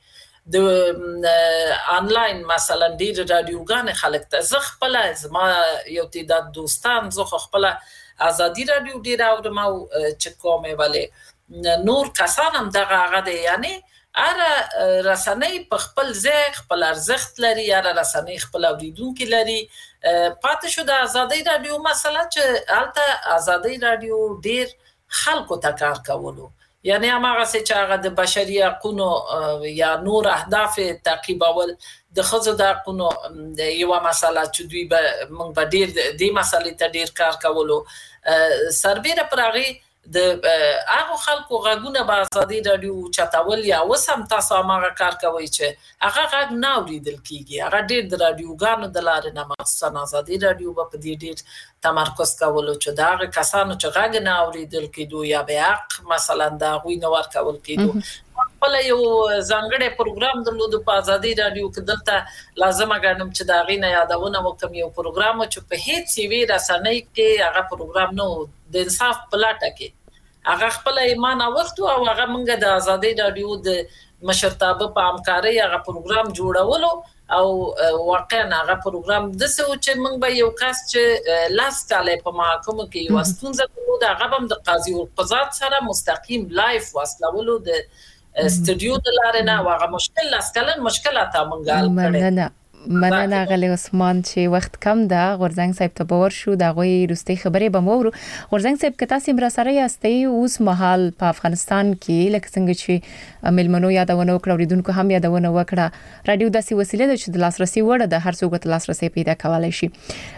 د آنلاین مثلا ډیر رادیوګانې خلک ته زه خپل زما یو تعداد دوستان زه خپل ازادي رادیو ډیر اورم او چې کومه ولې نور کسان هم دغه هغه دی یعنی اره رسنۍ په خپل ځای خپل ارزښت لري اره رسنۍ خپل اوریدونکو لري پاتې شو د ازادي رادیو مسله چې البته ازادي رادیو ډیر خلکو ته کار کولو یعنی هغه چې هغه د بشري حقوقو یا نور اهداف تعقیبول د خزو د حقوقو یو مسله چې دوی به موږ به ډیر د مسلې ته ډیر کار کولو سربېره پرغه د هغه خلکو غږونه په ازادي رادیو چتاول یا وسم تاسو هغه کار کوي چې هغه غږ نه اوریدل کیږي هغه ډېر د رادیوګانو د لارې نه مخصوصا ازادي رادیو په دې ډېر تمرکز کولو چې دا هغه کسانو چې غږ نه اوریدل کیدو یا به حق مثلا دا غوي نه ورکول کیدو خپل یو ځانګړی پروګرام درلود په ازادي رادیو کې دلته لازم غواړم چې دا غي نه یادونه وکم یو پروګرام چې په هیڅ سیوی رسنۍ کې هغه پروګرام نو د انصاف پلاټه کې هغه خپل ایمان وخت او هغه منګه د ازادي رادیو د مشرتابه په همکارۍ هغه پروګرام جوړولو او واقعا هغه پروګرام د څه چې موږ به یو کس چې لاس کاله په محکمه کې یو ستونزه کوو د هغه هم د قاضي او قضات سره مستقیم لایف واسلولو د استودیو د لارې نه هغه مشکل لاس کاله مشکلات موږ حل کړي مننه غلی عثمان چې وخت کم ده غورزنګ صاحب ته باور شو دا غوي روستي خبرې به مورو غورزنګ صاحب کته سیم را سره یاستي اوس مهال په افغانستان کې لکه څنګه چې ملمنو یادونه وکړه ورېدونکو هم یادونه وکړه رادیو داسې وسیله ده چې د لاسرسي وړ د هر څوک د لاسرسي پیدا کولای شي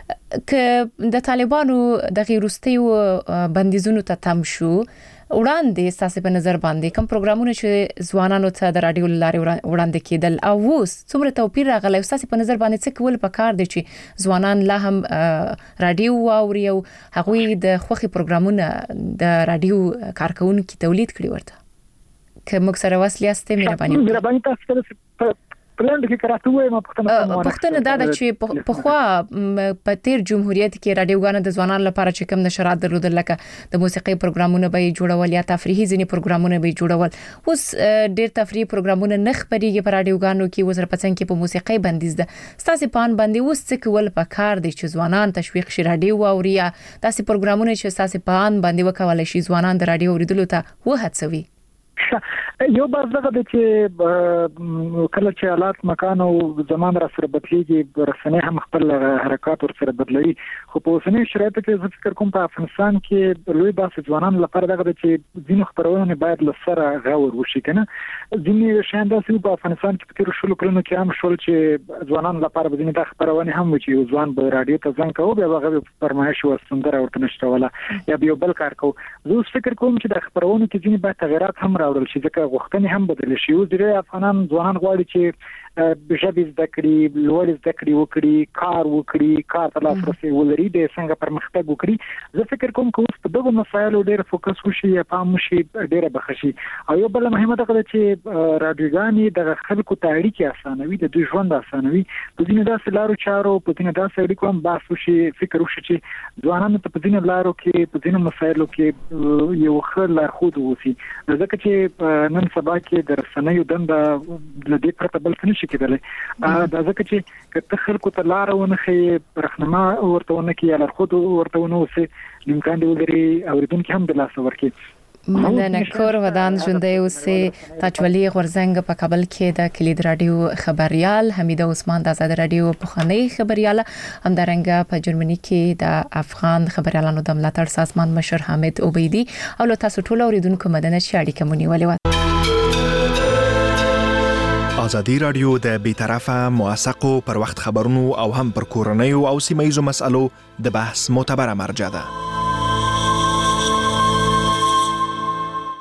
ک د طالبانو د غیرستي بندیزونو ته تم شو وړاندې تاسو په نظر باندې کوم پروګرامونه چې ځوانانو ته د رادیو لارې وړاندې کېدل او اوس څومره توپیر راغلی تاسو په نظر باندې څه کول پکار دي چې ځوانان لا هم رادیو واوري او هغوی د خوخي پروګرامونه د رادیو کارکونکو تولید کړي ورته که موږ سره واسلې استه مهرباني مهرباني تاسو پلان کې کراته وایم پښتنه دا چې په خوا په تیر جمهوریت کې رادیوګانو د ځوانانو لپاره چې کوم نشرات درلودل لکه د موسیقي پروګرامونه به جوړول یا تفریحي ځینی پروګرامونه به جوړول اوس ډېر تفریحي پروګرامونه نه خبريږي په رادیوګانو کې وزر پڅن کې په موسیقي بندیز ده تاسو پان باندې اوس څه کول پکار دي چې ځوانان تشویق شي رادیو اوري تاسو پروګرامونه چې تاسو پان باندې وکولای شي ځوانان د رادیو اوریدلو ته وهڅوي یو بار دغه د چې کله چې حالات مکان او زمان را سره بدلېږي رسنۍ هم خپل حرکات ور سره بدلوي خو په اوسنۍ شرایطو کې زه فکر کوم په افغانستان کې لوی باسي ځوانانو لپاره دغه د چې ځینو خبرونه باید له سره غور وشي کنه ځینې شیان داسې په افغانستان کې په تیر شلو کلونو کې هم شول چې ځوانانو لپاره ځینې د خبرونه هم و چې ځوان به رادیو ته ځان کوي بیا هغه فرمایش ورسندره ورته نشته ولا یا بیا بل کار کو زه فکر کوم چې د خبرونه کې ځینې باید تغیرات هم راوړل شي ځکه غوښتنې هم بدل شي او ډېر افغانان ځوانان غواړي چې ژبې زده کړي لوړ زده کړي وکړي کار وکړي کار ته لاسرسي ولري د څنګه پرمختګ وکړي زه فکر کوم چې اوس په دغه مسایلو ډېر فوکس وشي یا پام وشي ډېر بخښي او یو بل مهمه ده چې رادیوګانې د خلکو ته اړیکې اسانوي د دوی ژوند اسانوي په ځینې داسې لارو چارو په ځینې داسې اړیکو هم بحث وشي فکر وشي چې ځوانانو ته په ځینې لارو کې په ځینې مسایلو کې یو ښه لارښود ووسي ځکه چې نن سبا کې د رسنیو دنده د دې پرته بل څه کېدل دا ځکه چې کته خلکو ته لار ونه خې رهنما ورته ونه کې یا لارښود ورته ونه وسه امکان دی ولري اوریدونکو هم د لاس ورکې مننه کور ودان ژوندۍ اوسې تاجولي غورزنګ په کابل کې د کلید رادیو خبريال حمیده عثمان د آزاد رادیو پخوانی خبريال همدارنګه په جرمني کې د افغان خبريالانو د ملاتړ سازمان مشر حامد عبیدی او له تاسو ټول اوریدونکو مدنه شاړي کومونی آزادی رادیو د بی‌طرفه موثقو پر وخت خبرونو او هم پر کورنیو او سیمه ایزو مسالو د بحث معتبره مرجع ده.